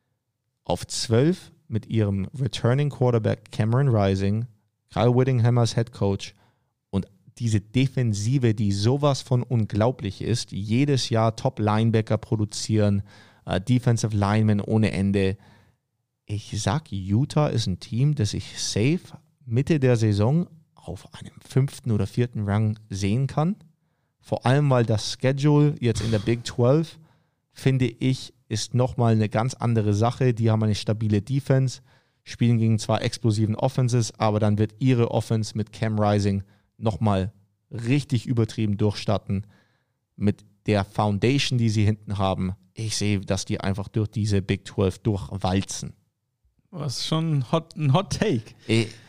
Auf zwölf mit ihrem Returning Quarterback Cameron Rising, Kyle Whittingham als Head Coach und diese Defensive, die sowas von unglaublich ist, jedes Jahr Top-Linebacker produzieren, uh, Defensive Linemen ohne Ende. Ich sag, Utah ist ein Team, das ich safe Mitte der Saison auf einem fünften oder vierten Rang sehen kann. Vor allem, weil das Schedule jetzt in der Big zwölf, finde ich, ist nochmal eine ganz andere Sache. Die haben eine stabile Defense, spielen gegen zwar explosiven Offenses, aber dann wird ihre Offense mit Cam Rising nochmal richtig übertrieben durchstarten. Mit der Foundation, die sie hinten haben. Ich sehe, dass die einfach durch diese Big zwölf durchwalzen. Das ist schon hot, ein Hot Take. Ich,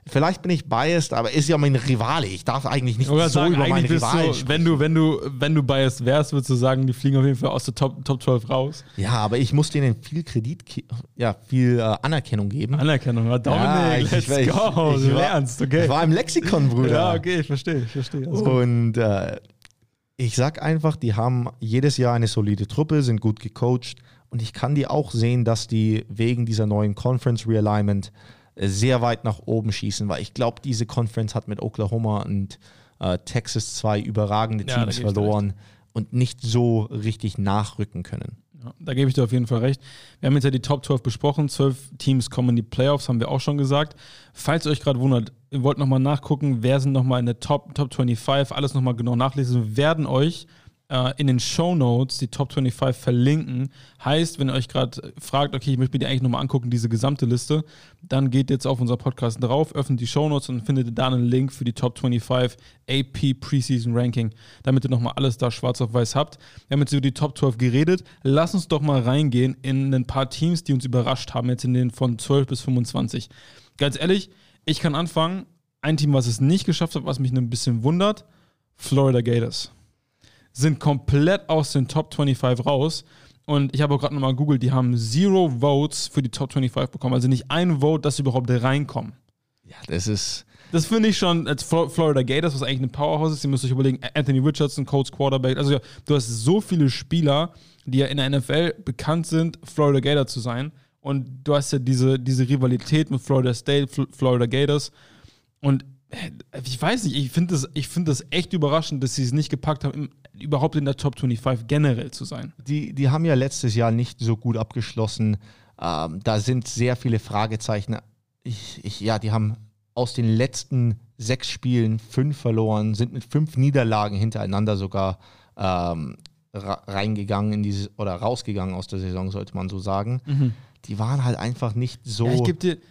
vielleicht bin ich biased, aber ist ja mein Rivale. Ich darf eigentlich nicht so sagen, über meine Rivalen du, wenn du, wenn du, wenn du biased wärst, würdest du sagen, die fliegen auf jeden Fall aus der Top, Top zwölf raus. Ja, aber ich muss denen viel Kredit, ja, viel äh, Anerkennung geben. Anerkennung, ja, Dominik, ja, ich, let's ich, go, ich, du ich lernst, okay. Ich war im Lexikon, Bruder. Ja, okay, ich verstehe, ich verstehe. Und äh, ich sag einfach, die haben jedes Jahr eine solide Truppe, sind gut gecoacht und ich kann die auch sehen, dass die wegen dieser neuen Conference Realignment sehr weit nach oben schießen, weil ich glaube, diese Conference hat mit Oklahoma und äh, Texas zwei überragende Teams ja, verloren und nicht so richtig nachrücken können. Ja, da gebe ich dir auf jeden Fall recht. Wir haben jetzt ja die Top zwölf besprochen, zwölf Teams kommen in die Playoffs, haben wir auch schon gesagt. Falls ihr euch gerade wundert, ihr wollt nochmal nachgucken, wer sind nochmal in der Top, Top fünfundzwanzig, alles nochmal genau nachlesen, wir werden euch Uh, in den Shownotes die Top fünfundzwanzig verlinken. Heißt, wenn ihr euch gerade fragt, okay, ich möchte mir die eigentlich nochmal angucken, diese gesamte Liste, dann geht jetzt auf unser Podcast drauf, öffnet die Shownotes und findet ihr da einen Link für die Top fünfundzwanzig A P Preseason Ranking, damit ihr nochmal alles da schwarz auf weiß habt. Wir haben jetzt über die Top zwölf geredet. Lass uns doch mal reingehen in ein paar Teams, die uns überrascht haben, jetzt in den von zwölf bis fünfundzwanzig. Ganz ehrlich, ich kann anfangen. Ein Team, was es nicht geschafft hat, was mich ein bisschen wundert, Florida Gators. Sind komplett aus den Top fünfundzwanzig raus. Und ich habe auch gerade nochmal gegoogelt, die haben zero Votes für die Top fünfundzwanzig bekommen. Also nicht ein Vote, dass sie überhaupt reinkommen. Ja, das ist... Das finde ich schon, als Florida Gators, was eigentlich ein Powerhouse ist, ihr müsst euch überlegen, Anthony Richardson, Colts Quarterback, also ja, du hast so viele Spieler, die ja in der N F L bekannt sind, Florida Gator zu sein. Und du hast ja diese, diese Rivalität mit Florida State, Florida Gators. Und ich weiß nicht, ich finde das, ich find das echt überraschend, dass sie es nicht gepackt haben, im, überhaupt in der Top fünfundzwanzig generell zu sein. Die, die haben ja letztes Jahr nicht so gut abgeschlossen. Ähm, da sind sehr viele Fragezeichen. Ich, ich, ja, die haben aus den letzten sechs Spielen fünf verloren, sind mit fünf Niederlagen hintereinander sogar ähm, reingegangen in diese, oder rausgegangen aus der Saison, sollte man so sagen. Mhm. Die waren halt einfach nicht so... Ja, ich gebe dir...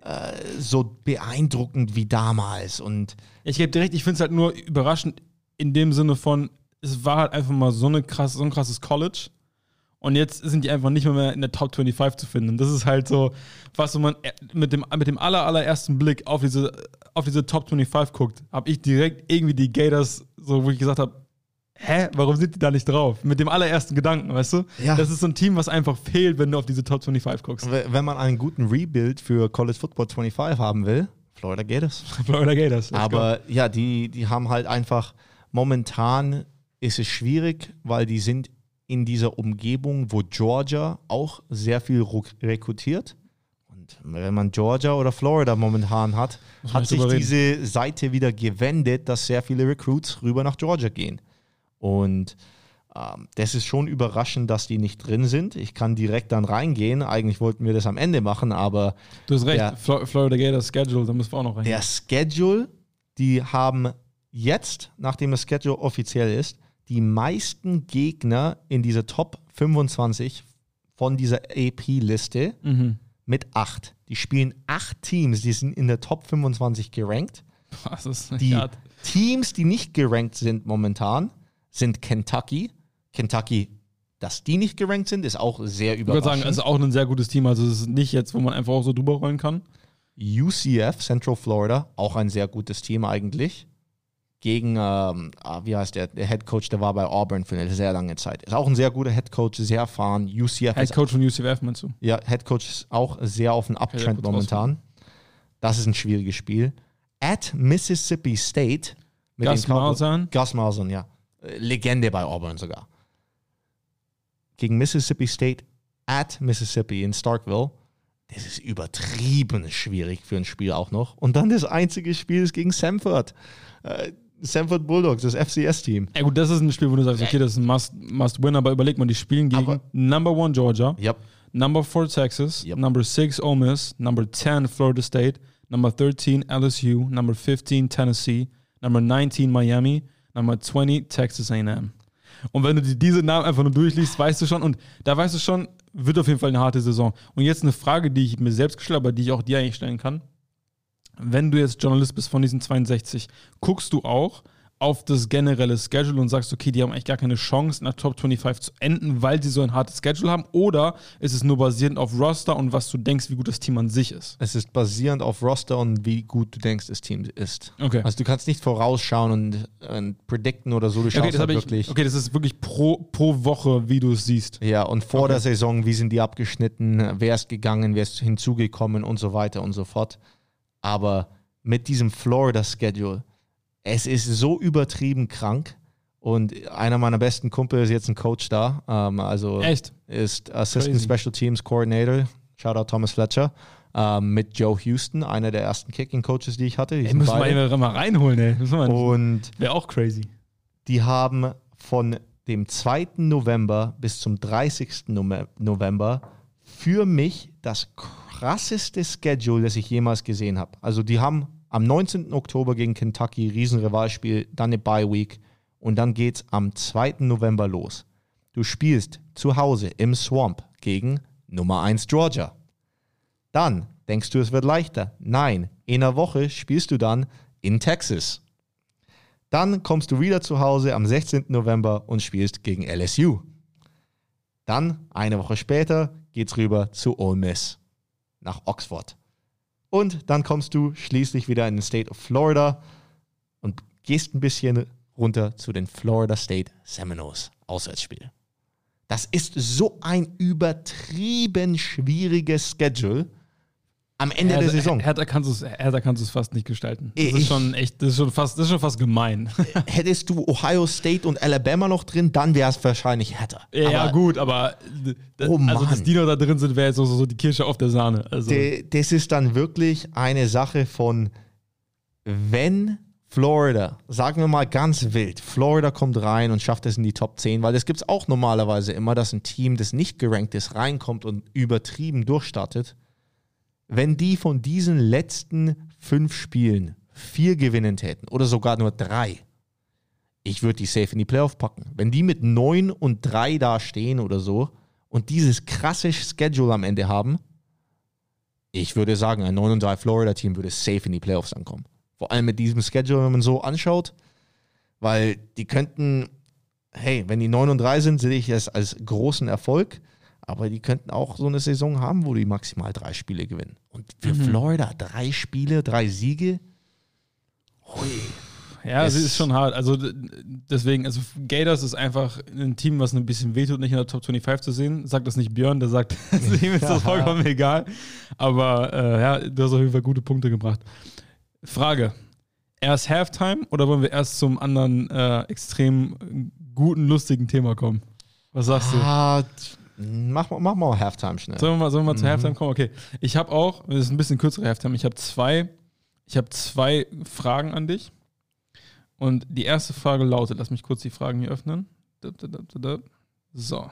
so beeindruckend wie damals. Und ich gebe dir recht, ich finde es halt nur überraschend in dem Sinne von, es war halt einfach mal so, eine krass, so ein krasses College und jetzt sind die einfach nicht mehr in der Top fünfundzwanzig zu finden. Und das ist halt so, was, wenn man mit dem, mit dem aller, allerersten Blick auf diese, auf diese Top fünfundzwanzig guckt, habe ich direkt irgendwie die Gators, so wo ich gesagt habe, hä, warum sind die da nicht drauf? Mit dem allerersten Gedanken, weißt du? Ja. Das ist so ein Team, was einfach fehlt, wenn du auf diese Top fünfundzwanzig guckst. Wenn man einen guten Rebuild für College Football fünfundzwanzig haben will, Florida Gators. Florida Gators. Aber go. ja, die, die haben halt einfach, momentan ist es schwierig, weil die sind in dieser Umgebung, wo Georgia auch sehr viel rekrutiert. Und wenn man Georgia oder Florida momentan hat, hat sich diese Seite wieder gewendet, dass sehr viele Recruits rüber nach Georgia gehen. Und ähm, das ist schon überraschend, dass die nicht drin sind. Ich kann direkt dann reingehen. Eigentlich wollten wir das am Ende machen, aber... Du hast recht, der, Fl- Florida Gators Schedule, da müssen wir auch noch reingehen. Der Schedule, die haben jetzt, nachdem das Schedule offiziell ist, die meisten Gegner in dieser Top fünfundzwanzig von dieser A P-Liste mhm. mit acht. Die spielen acht Teams, die sind in der Top fünfundzwanzig gerankt. Das ist die hart. Teams, die nicht gerankt sind momentan, sind Kentucky. Kentucky, dass die nicht gerankt sind, ist auch sehr überraschend. Ich würde sagen, es ist auch ein sehr gutes Team. Also es ist nicht jetzt, wo man einfach auch so drüber rollen kann. U C F, Central Florida, auch ein sehr gutes Team eigentlich. Gegen, ähm, wie heißt der, der Head Coach, der war bei Auburn für eine sehr lange Zeit. Ist auch ein sehr guter Head Coach, sehr erfahren. U C F Head Coach von U C F, meinst du? Ja, Head Coach ist auch sehr auf dem Uptrend okay, momentan. Das ist ein schwieriges Spiel. At Mississippi State. Mit Gus Malzahn. Gus Malzahn, ja. Legende bei Auburn sogar. Gegen Mississippi State at Mississippi in Starkville. Das ist übertrieben schwierig für ein Spiel auch noch. Und dann das einzige Spiel ist gegen Samford. Äh, Samford Bulldogs, das F C S-Team. Ja gut, das ist ein Spiel, wo du sagst, okay, das ist ein Must, must win, aber überleg mal, die spielen gegen aber, Number one Georgia, yep. Number four Texas, yep. Number six Ole Miss, Number ten Florida State, Number thirteen L S U, Number fifteen Tennessee, Number nineteen Miami, Number twenty Texas A and M. Und wenn du dir diese Namen einfach nur durchliest, weißt du schon, und da weißt du schon, wird auf jeden Fall eine harte Saison. Und jetzt eine Frage, die ich mir selbst gestellt habe, aber die ich auch dir eigentlich stellen kann. Wenn du jetzt Journalist bist von diesen zweiundsechzig, guckst du auch auf das generelle Schedule und sagst, okay, die haben eigentlich gar keine Chance, in der Top fünfundzwanzig zu enden, weil sie so ein hartes Schedule haben? Oder ist es nur basierend auf Roster und was du denkst, wie gut das Team an sich ist? Es ist basierend auf Roster und wie gut du denkst, das Team ist. Okay. Also du kannst nicht vorausschauen und, und predikten oder so, du schaust Okay, das, halt ich, wirklich. okay, das ist wirklich pro, pro Woche, wie du es siehst. Ja, und vor Okay. der Saison, wie sind die abgeschnitten, wer ist gegangen, wer ist hinzugekommen und so weiter und so fort. Aber mit diesem Florida-Schedule, es ist so übertrieben krank und einer meiner besten Kumpel ist jetzt ein Coach da, ähm, also Echt? ist Assistant Crazy. Special Teams Coordinator, Shoutout Thomas Fletcher, ähm, mit Joe Houston, einer der ersten Kicking-Coaches, die ich hatte. Die Ey, sind müssen wir beide. ihn mal reinholen, ey. Müssen wir Und Wäre auch crazy. die haben von dem zweiten November bis zum dreißigsten Nome- November für mich das krasseste Schedule, das ich jemals gesehen habe. Also die haben am neunzehnten Oktober gegen Kentucky Riesenrivalspiel, dann eine Bye Week und dann geht's am zweiten November los. Du spielst zu Hause im Swamp gegen Nummer eins Georgia. Dann denkst du, es wird leichter. Nein, in einer Woche spielst du dann in Texas. Dann kommst du wieder zu Hause am sechzehnten November und spielst gegen L S U. Dann, eine Woche später, geht's rüber zu Ole Miss nach Oxford. Und dann kommst du schließlich wieder in den State of Florida und gehst ein bisschen runter zu den Florida State Seminoles Auswärtsspiel. Das ist so ein übertrieben schwieriges Schedule am Ende Härter, der Saison. Härter kannst du es härter kannst du es fast nicht gestalten. Das Ich- ist schon echt, das ist schon fast, das ist schon fast gemein. Hättest du Ohio State und Alabama noch drin, dann wäre es wahrscheinlich härter. ja, Aber gut, aber d- d- Oh also, dass Mann. die noch da drin sind, wäre jetzt so, so die Kirsche auf der Sahne. Also, de- das ist dann wirklich eine Sache von, wenn Florida, sagen wir mal ganz wild, Florida kommt rein und schafft es in die Top zehn, weil das gibt es auch normalerweise immer, dass ein Team, das nicht gerankt ist, reinkommt und übertrieben durchstartet. Wenn die von diesen letzten fünf Spielen vier gewinnen täten oder sogar nur drei, ich würde die safe in die Playoff packen. Wenn die mit neun und drei da stehen oder so und dieses krasse Schedule am Ende haben, ich würde sagen, ein neun und drei Florida-Team würde safe in die Playoffs ankommen. Vor allem mit diesem Schedule, wenn man so anschaut, weil die könnten, hey, wenn die neun und drei sind, sehe ich es als großen Erfolg, aber die könnten auch so eine Saison haben, wo die maximal drei Spiele gewinnen. Und für Mhm. Florida drei Spiele, drei Siege, hui. ja, es es- ist schon hart. Also d- deswegen, also Gators ist einfach ein Team, was ein bisschen wehtut, nicht in der Top fünfundzwanzig zu sehen. Sagt das nicht Björn, der sagt, ihm ist das vollkommen egal. Aber äh, ja, du hast auf jeden Fall gute Punkte gebracht. Frage: Erst Halftime oder wollen wir erst zum anderen äh, extrem guten, lustigen Thema kommen? Was sagst du? Ah, t- mach, mal- mach mal Halftime schnell. Sollen wir mal, sollen wir mal zur Mhm. Halftime kommen? Okay. Ich habe auch, das ist ein bisschen kürzere Halftime, ich habe zwei, ich habe zwei Fragen an dich. Und die erste Frage lautet, lass mich kurz die Fragen hier öffnen. Da, da, da, da, da. So.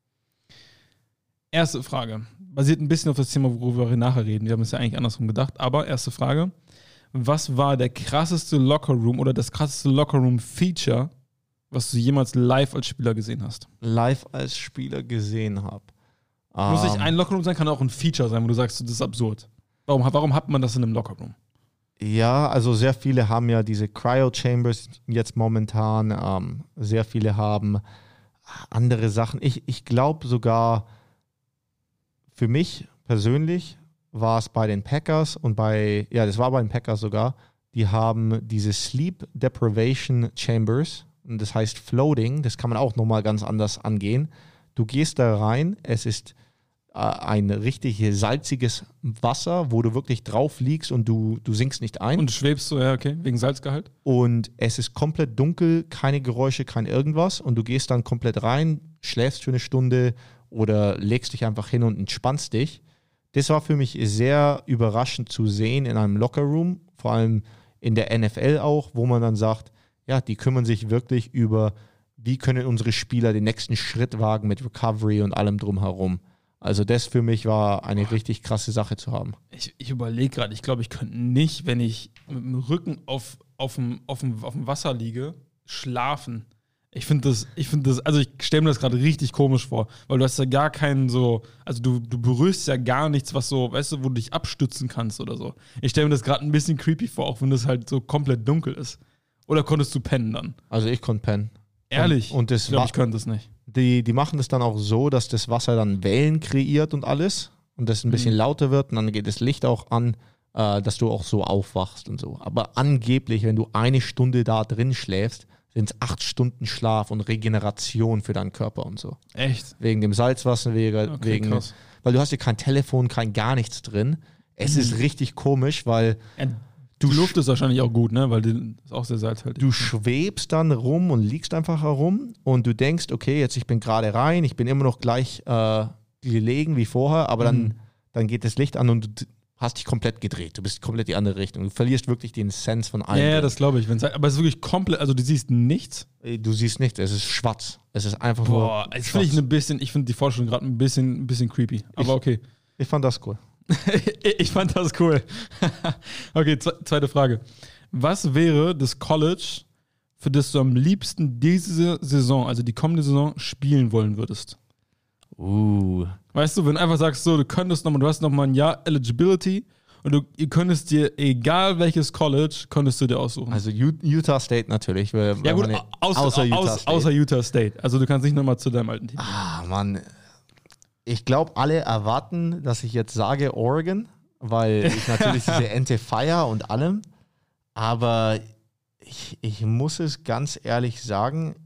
Erste Frage. Basiert ein bisschen auf das Thema, worüber wir nachher reden. Wir haben es ja eigentlich andersrum gedacht. Aber erste Frage. Was war der krasseste Lockerroom oder das krasseste Lockerroom-Feature, was du jemals live als Spieler gesehen hast? Live als Spieler gesehen habe. Muss nicht ein Lockerroom sein, kann auch ein Feature sein, wo du sagst, das ist absurd. Warum, warum hat man das in einem Lockerroom? Ja, also sehr viele haben ja diese Cryo-Chambers jetzt momentan. Ähm, sehr viele haben andere Sachen. Ich, ich glaube sogar, für mich persönlich war es bei den Packers und bei, ja, das war bei den Packers sogar, die haben diese Sleep Deprivation Chambers, und das heißt Floating, das kann man auch nochmal ganz anders angehen. Du gehst da rein, es ist äh, ein richtig salziges Wasser, wo du wirklich drauf liegst und du, du sinkst nicht ein. Und du schwebst so, ja, okay, wegen Salzgehalt? Und es ist komplett dunkel, keine Geräusche, kein irgendwas. Und du gehst dann komplett rein, schläfst für eine Stunde oder legst dich einfach hin und entspannst dich. Das war für mich sehr überraschend zu sehen in einem Lockerroom, vor allem in der N F L auch, wo man dann sagt, ja, die kümmern sich wirklich über, wie können unsere Spieler den nächsten Schritt wagen mit Recovery und allem drumherum. Also das für mich war eine richtig krasse Sache zu haben. Ich, ich überlege gerade, ich glaube, ich könnte nicht, wenn ich mit dem Rücken auf, auf, dem, auf, dem, auf dem Wasser liege, schlafen. Ich finde das, ich finde das, also ich stelle mir das gerade richtig komisch vor, weil du hast ja gar keinen so, also du, du berührst ja gar nichts, was so, weißt du, wo du dich abstützen kannst oder so. Ich stelle mir das gerade ein bisschen creepy vor, auch wenn das halt so komplett dunkel ist. Oder konntest du pennen dann? Also ich konnte pennen. Ehrlich? Und, und das ich glaube, war, ich könnte es nicht. Die, die machen das dann auch so, dass das Wasser dann Wellen kreiert und alles und das ein bisschen Mhm. lauter wird und dann geht das Licht auch an, äh, dass du auch so aufwachst und so. Aber angeblich, wenn du eine Stunde da drin schläfst, sind es acht Stunden Schlaf und Regeneration für deinen Körper und so. Echt? Wegen dem Salzwasser, wegen, Okay, wegen krass. weil du hast hier kein Telefon, kein gar nichts drin. Es Mhm. ist richtig komisch, weil Ja, die Luft ist wahrscheinlich auch gut, ne? Weil die ist auch sehr salzhaltig. du schwebst dann rum und liegst einfach herum und du denkst, okay, jetzt ich bin gerade rein, ich bin immer noch gleich äh, gelegen wie vorher, aber dann, Mhm. dann geht das Licht an und du hast dich komplett gedreht. Du bist komplett die andere Richtung. Du verlierst wirklich den Sense von allem. Ja, ja, das glaube ich. Wenn's, aber es ist wirklich komplett, also du siehst nichts. Du siehst nichts, es ist schwarz. Es ist einfach Boah, nur das schwarz. finde ich ein bisschen, ich finde die Vorstellung gerade ein bisschen, ein bisschen creepy. Aber Ich- okay. Ich fand das cool. Ich fand das cool. Okay, zwe- zweite Frage. Was wäre das College, für das du am liebsten diese Saison, also die kommende Saison, spielen wollen würdest? Uh. Weißt du, wenn du einfach sagst, so, du könntest nochmal, du hast nochmal ein Jahr Eligibility und du ihr könntest dir, egal welches College, könntest du dir aussuchen. Also U- Utah State natürlich. weil- ja weil gut, man- außer, außer Utah aus, State. außer Utah State. Also du kannst nicht nochmal zu deinem alten Team. Ah, Mann. Ich glaube, alle erwarten, dass ich jetzt sage Oregon, weil ich natürlich diese Ente feier und allem. Aber ich, ich muss es ganz ehrlich sagen,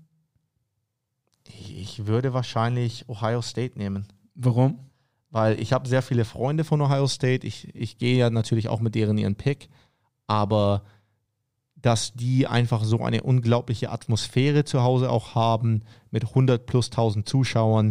ich, ich würde wahrscheinlich Ohio State nehmen. Warum? Weil ich habe sehr viele Freunde von Ohio State. Ich, ich gehe ja natürlich auch mit deren ihren Pick. Aber dass die einfach so eine unglaubliche Atmosphäre zu Hause auch haben, mit hundert plus tausend Zuschauern.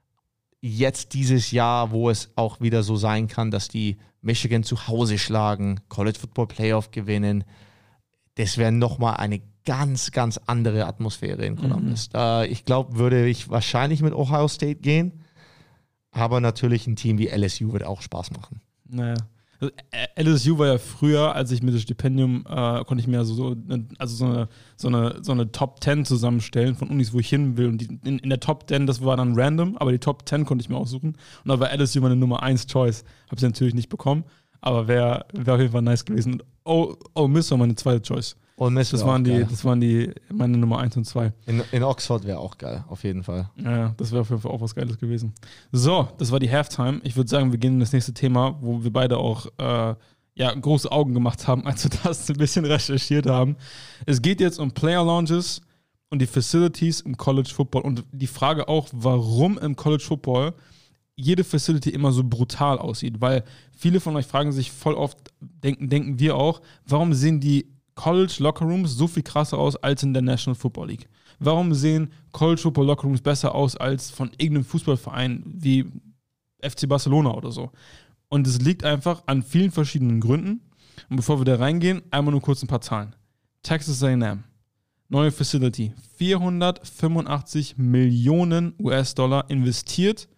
Jetzt dieses Jahr, wo es auch wieder so sein kann, dass die Michigan zu Hause schlagen, College Football Playoff gewinnen, das wäre nochmal eine ganz, ganz andere Atmosphäre in Columbus. Mhm. Äh, ich glaube, würde ich wahrscheinlich mit Ohio State gehen, aber natürlich ein Team wie L S U wird auch Spaß machen. Naja. Also, äh, L S U war ja früher, als ich mit dem Stipendium, äh, konnte ich mir also so, ne, also so eine, so eine, so eine Top zehn zusammenstellen von Unis, wo ich hin will. Und die, in, in der Top zehn, das war dann random, aber die Top zehn konnte ich mir aussuchen. Und da war L S U meine Nummer eins Choice. Habe sie natürlich nicht bekommen, aber wäre wär auf jeden Fall nice gewesen. Und oh, oh Miss war meine zweite Choice. Und Miss Das wär auch waren, die, geil. das waren die, meine Nummer eins und zwei. In, in Oxford wäre auch geil, auf jeden Fall. Ja, das wäre auf jeden Fall auch was Geiles gewesen. So, das war die Halftime. Ich würde sagen, wir gehen in das nächste Thema, wo wir beide auch äh, ja, große Augen gemacht haben, als wir das ein bisschen recherchiert haben. Es geht jetzt um Player Lounges und die Facilities im College Football und die Frage auch, warum im College Football jede Facility immer so brutal aussieht. Weil viele von euch fragen sich voll oft, denken, denken wir auch, warum sehen die College Locker Rooms so viel krasser aus als in der National Football League? Warum sehen College Football Locker Rooms besser aus als von irgendeinem Fußballverein wie F C Barcelona oder so? Und es liegt einfach an vielen verschiedenen Gründen. Und bevor wir da reingehen, einmal nur kurz ein paar Zahlen. Texas A and M, neue Facility, vierhundertfünfundachtzig Millionen U S-Dollar investiert.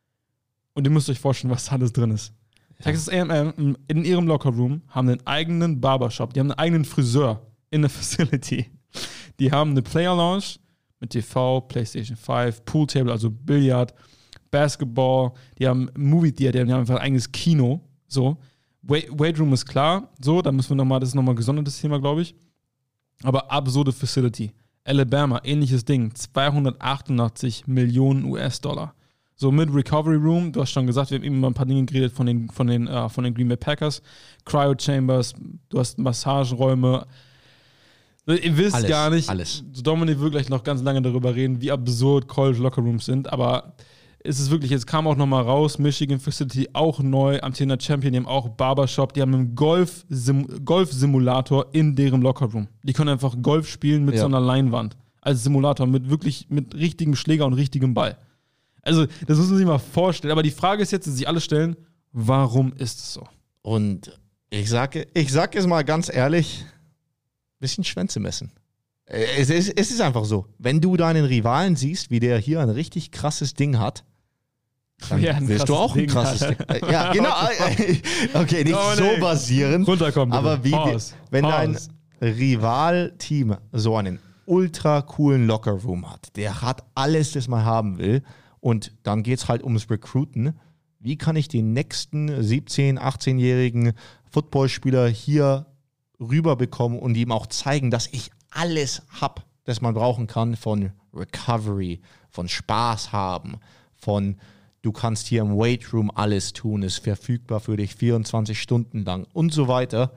Und ihr müsst euch vorstellen, was da alles drin ist. Texas A and M in ihrem Lockerroom haben einen eigenen Barbershop, die haben einen eigenen Friseur in der Facility. Die haben eine Player Lounge mit T V, PlayStation fünf, Pooltable, also Billard, Basketball, die haben Movie Theater, die haben einfach ein eigenes Kino. So. Weight Room ist klar, so, da müssen wir nochmal, das ist nochmal ein gesondertes Thema, glaube ich. Aber absurde Facility. Alabama, ähnliches Ding, zweihundertachtundachtzig Millionen U S-Dollar. So mit Recovery Room, du hast schon gesagt, wir haben eben mal ein paar Dinge geredet von den, von den, äh, von den Green Bay Packers. Cryo Chambers, du hast Massageräume. Ihr wisst Alles, gar nicht, alles. Dominik wird gleich noch ganz lange darüber reden, wie absurd College Locker Rooms sind, aber es ist wirklich, jetzt kam auch nochmal raus, Michigan Facility auch neu, amtierender Champion, die haben auch Barbershop, die haben einen Golf-Sim- Golf-Simulator in deren Lockerroom. Die können einfach Golf spielen mit Ja. so einer Leinwand. Als Simulator mit wirklich, mit richtigem Schläger und richtigem Ball. Also, das muss man sich mal vorstellen. Aber die Frage ist jetzt, die sich alle stellen, warum ist es so? Und ich sage, ich sage es mal ganz ehrlich, bisschen Schwänze messen. Es ist, es ist einfach so. Wenn du deinen Rivalen siehst, wie der hier ein richtig krasses Ding hat, dann Ja, ein willst du krasses auch ein Ding krasses hat. Ding. Ja, genau. Okay, nicht Oh, so nee. basierend. Runterkommen, bitte. Aber wie, Pause. wenn Pause. dein Rival-Team so einen ultra coolen Lockerroom hat, der hat alles, das man haben will, und dann geht es halt ums Recruiten. Wie kann ich den nächsten siebzehn-, achtzehnjährigen Footballspieler hier rüberbekommen und ihm auch zeigen, dass ich alles habe, das man brauchen kann, von Recovery, von Spaß haben, von du kannst hier im Weightroom alles tun, ist verfügbar für dich vierundzwanzig Stunden lang und so weiter.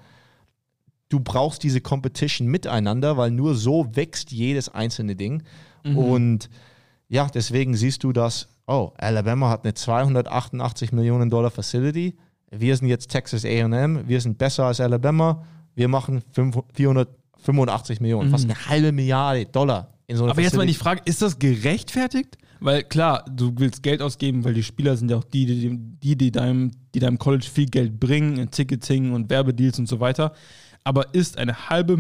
Du brauchst diese Competition miteinander, weil nur so wächst jedes einzelne Ding. Mhm. Und ja, deswegen siehst du, dass, oh, Alabama hat eine zweihundertachtundachtzig Millionen Dollar Facility. Wir sind jetzt Texas A und M. Wir sind besser als Alabama. Wir machen vierhundertfünfundachtzig Millionen, mhm. fast eine halbe Milliarde Dollar in so einer Aber Facility. jetzt mal die Frage, ist das gerechtfertigt? Weil klar, du willst Geld ausgeben, weil die Spieler sind ja auch die, die, die, die, deinem, die deinem College viel Geld bringen, Ticketing und Werbedeals und so weiter. Aber ist eine halbe,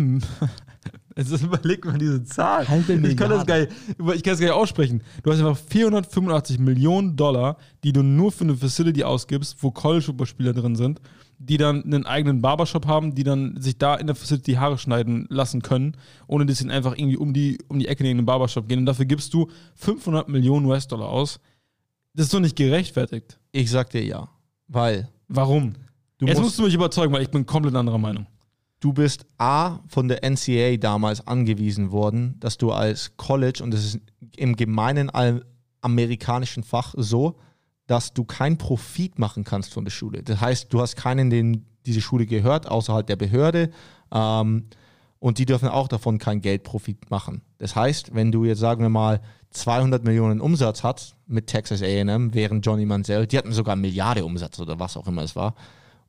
also überleg mal diese Zahl. Halbe ich kann das Milliarde. gar, ich kann das gar nicht aussprechen. Du hast einfach vierhundertfünfundachtzig Millionen Dollar, die du nur für eine Facility ausgibst, wo College-Football-Spieler drin sind, die dann einen eigenen Barbershop haben, die dann sich da in der Facility die Haare schneiden lassen können, ohne dass sie einfach irgendwie um die, um die Ecke in den Barbershop gehen. Und dafür gibst du fünfhundert Millionen U S-Dollar aus. Das ist doch nicht gerechtfertigt. Ich sag dir ja, weil Warum? du Jetzt musst, musst du mich überzeugen, weil ich bin komplett anderer Meinung. du bist A, von der N C A A damals angewiesen worden, dass du als College, und das ist im gemeinen all- amerikanischen Fach so, dass du keinen Profit machen kannst von der Schule. Das heißt, du hast keinen, den diese Schule gehört, außerhalb der Behörde, ähm, und die dürfen auch davon kein Geldprofit machen. Das heißt, wenn du jetzt, sagen wir mal, zweihundert Millionen Umsatz hast mit Texas A und M, während Johnny Manziel, die hatten sogar eine Milliarde Umsatz oder was auch immer es war,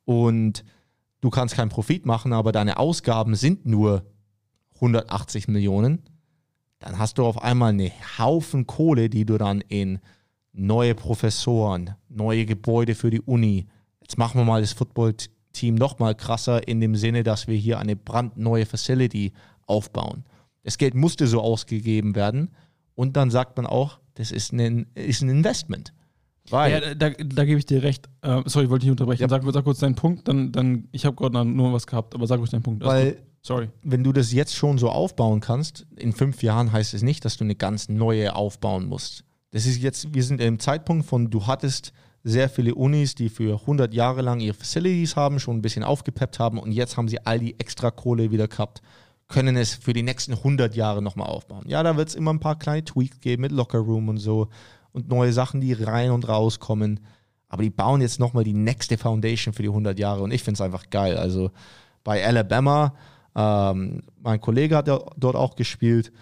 und du kannst keinen Profit machen, aber deine Ausgaben sind nur hundertachtzig Millionen, dann hast du auf einmal einen Haufen Kohle, die du dann in neue Professoren, neue Gebäude für die Uni. Jetzt machen wir mal das Football-Team noch mal krasser in dem Sinne, dass wir hier eine brandneue Facility aufbauen. Das Geld musste so ausgegeben werden und dann sagt man auch, das ist ein, ist ein Investment. Weil, Ja, da, da gebe ich dir recht. Äh, sorry, ich wollte dich unterbrechen. Ja. Sag, sag kurz deinen Punkt, dann, dann ich habe gerade nur was gehabt, aber sag ruhig deinen Punkt. Alles weil gut. Sorry. wenn du das jetzt schon so aufbauen kannst, in fünf Jahren heißt es nicht, dass du eine ganz neue aufbauen musst. Das ist jetzt, wir sind im Zeitpunkt von, du hattest sehr viele Unis, die für hundert Jahre lang ihre Facilities haben, schon ein bisschen aufgepeppt haben und jetzt haben sie all die extra Kohle wieder gehabt, können es für die nächsten hundert Jahre nochmal aufbauen. Ja, da wird es immer ein paar kleine Tweaks geben mit Lockerroom und so und neue Sachen, die rein und rauskommen. Aber die bauen jetzt nochmal die nächste Foundation für die hundert Jahre und ich finde es einfach geil. Also bei Alabama, ähm, mein Kollege hat ja dort auch gespielt.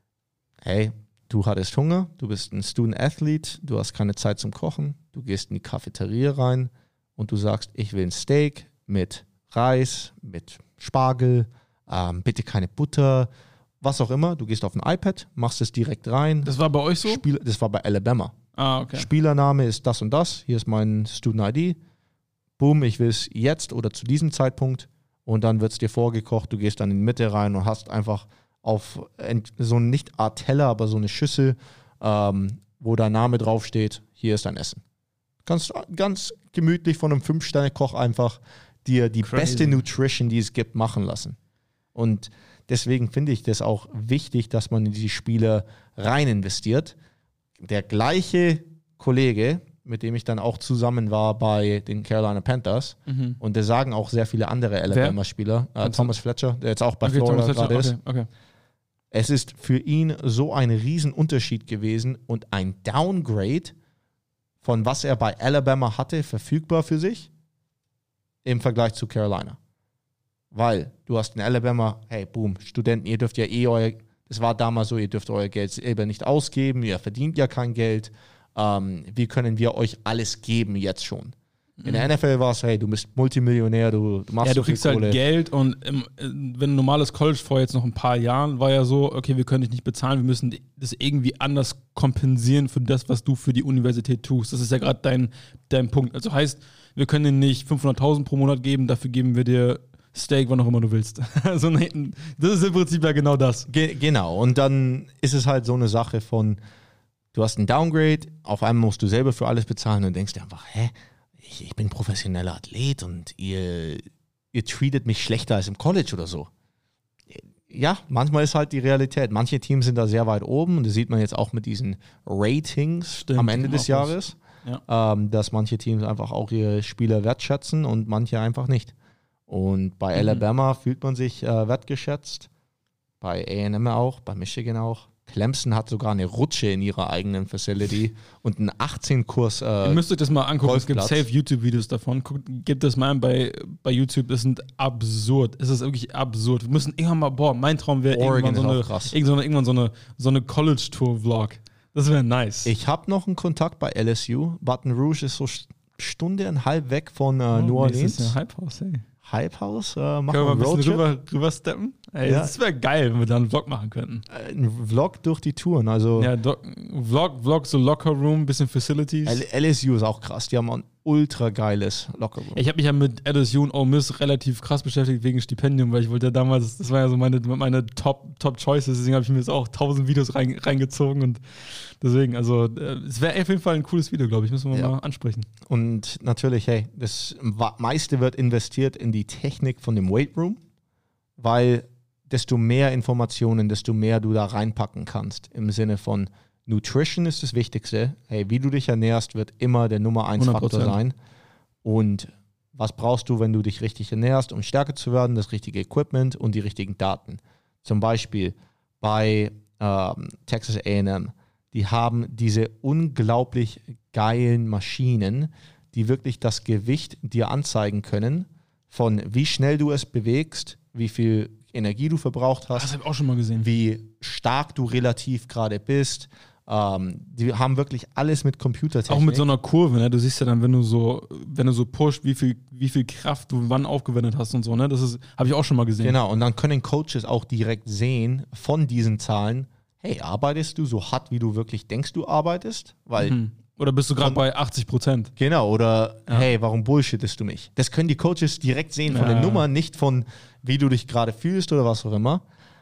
Hey, du hattest Hunger, du bist ein Student-Athlete, du hast keine Zeit zum Kochen, du gehst in die Cafeteria rein und du sagst, ich will ein Steak mit Reis, mit Spargel, ähm, bitte keine Butter, was auch immer. Du gehst auf ein iPad, machst es direkt rein. Das war bei euch so? Spiel, das war bei Alabama. Ah, okay. Spielername ist das und das, hier ist mein Student-I D. Boom, ich will es jetzt oder zu diesem Zeitpunkt und dann wird es dir vorgekocht, du gehst dann in die Mitte rein und hast einfach auf so eine nicht Art Teller, aber so eine Schüssel, ähm, wo dein Name draufsteht, hier ist dein Essen. Kannst ganz gemütlich von einem Fünf-Sterne-Koch einfach dir die Crazy. beste Nutrition, die es gibt, machen lassen. Und deswegen finde ich das auch wichtig, dass man in die Spieler rein investiert. Der gleiche Kollege, mit dem ich dann auch zusammen war bei den Carolina Panthers, Mhm. und das sagen auch sehr viele andere Alabama-Spieler, äh, Thomas Fletcher, der jetzt auch bei Okay, Florida Thomas gerade Fletcher, ist. okay, okay. Es ist für ihn so ein Riesenunterschied gewesen und ein Downgrade von was er bei Alabama hatte, verfügbar für sich, im Vergleich zu Carolina. Weil du hast in Alabama, hey, boom, Studenten, ihr dürft ja eh euer, das war damals so, ihr dürft euer Geld selber nicht ausgeben, ihr verdient ja kein Geld, ähm, wie können wir euch alles geben jetzt schon? In der N F L war es, hey, du bist Multimillionär, du, du machst Ja, du so viel kriegst halt Kohle. Geld und ähm, wenn ein normales College vor jetzt noch ein paar Jahren war ja so, okay, wir können dich nicht bezahlen, wir müssen das irgendwie anders kompensieren für das, was du für die Universität tust. Das ist ja gerade dein, dein Punkt. Also heißt, wir können dir nicht fünfhunderttausend pro Monat geben, dafür geben wir dir Steak, wann auch immer du willst. Also nee, das ist im Prinzip ja genau das. Ge- genau, und dann ist es halt so eine Sache von, du hast einen Downgrade, auf einmal musst du selber für alles bezahlen und denkst dir einfach, hä, ich, ich bin professioneller Athlet und ihr, ihr treatet mich schlechter als im College oder so. Ja, manchmal ist halt die Realität. Manche Teams sind da sehr weit oben und das sieht man jetzt auch mit diesen Ratings Stimmt, am Ende des auch Jahres, Ja. ähm, dass manche Teams einfach auch ihre Spieler wertschätzen und manche einfach nicht. Und bei Mhm. Alabama fühlt man sich äh, wertgeschätzt. bei A and M auch, bei Michigan auch. Clemson hat sogar eine Rutsche in ihrer eigenen Facility und einen achtzehn-Kurs äh, Ihr müsst euch das mal angucken, es gibt Golfplatz. safe YouTube-Videos davon. Guckt, gebt das mal ein bei, bei YouTube, das sind absurd. Es ist wirklich absurd. Wir müssen irgendwann mal, boah, mein Traum wäre irgendwann, so ist eine, auch krass. irgendwann, irgendwann so eine, so eine College-Tour-Vlog. Das wäre nice. Ich habe noch einen Kontakt bei L S U. Baton Rouge ist so St- Stunde und halb weg von äh, Oh, New nächstes Orleans. Jahr Hype House, hey. Hype House, äh, machen Können wir mal ein wir einen bisschen Roadtrip. rüber, rübersteppen? Ey, Ja. das wäre geil, wenn wir da einen Vlog machen könnten. Äh, Ein Vlog durch die Touren. Also Ja, do, Vlog, Vlog, so Locker Room, bisschen Facilities. L- LSU ist auch krass. Die haben ein ultra geiles Lockerroom. Ich habe mich ja mit L S U und Ole Miss relativ krass beschäftigt wegen Stipendium, weil ich wollte ja damals, das war ja so meine, meine Top, Top Choices, deswegen habe ich mir jetzt auch tausend Videos rein, reingezogen und deswegen, also äh, es wäre auf jeden Fall ein cooles Video, glaube ich, müssen wir Ja. mal ansprechen. Und natürlich, hey, das wa- meiste wird investiert in die Technik von dem Weight Room, weil desto mehr Informationen, desto mehr du da reinpacken kannst. Im Sinne von Nutrition ist das Wichtigste. Hey, wie du dich ernährst, wird immer der Nummer eins hundert Faktor Prozent. sein. Und was brauchst du, wenn du dich richtig ernährst, um stärker zu werden? Das richtige Equipment und die richtigen Daten. Zum Beispiel bei ähm, Texas A and M. Die haben diese unglaublich geilen Maschinen, die wirklich das Gewicht dir anzeigen können, von wie schnell du es bewegst, wie viel Energie du verbraucht hast, Das habe ich auch schon mal gesehen. wie stark du relativ gerade bist. Ähm, die haben wirklich alles mit Computertechnik. Auch mit so einer Kurve, ne? Du siehst ja dann, wenn du so, wenn du so pusht, wie viel, wie viel Kraft du wann aufgewendet hast und so, ne? Das ist, habe ich auch schon mal gesehen. Genau, und dann können Coaches auch direkt sehen von diesen Zahlen, hey, arbeitest du so hart, wie du wirklich denkst, du arbeitest? Weil Hm. Oder bist du gerade Von- bei achtzig Prozent? Genau, oder Ja. hey, warum bullshittest du mich? Das können die Coaches direkt sehen von Ja. den Nummern, nicht von wie du dich gerade fühlst oder was auch immer.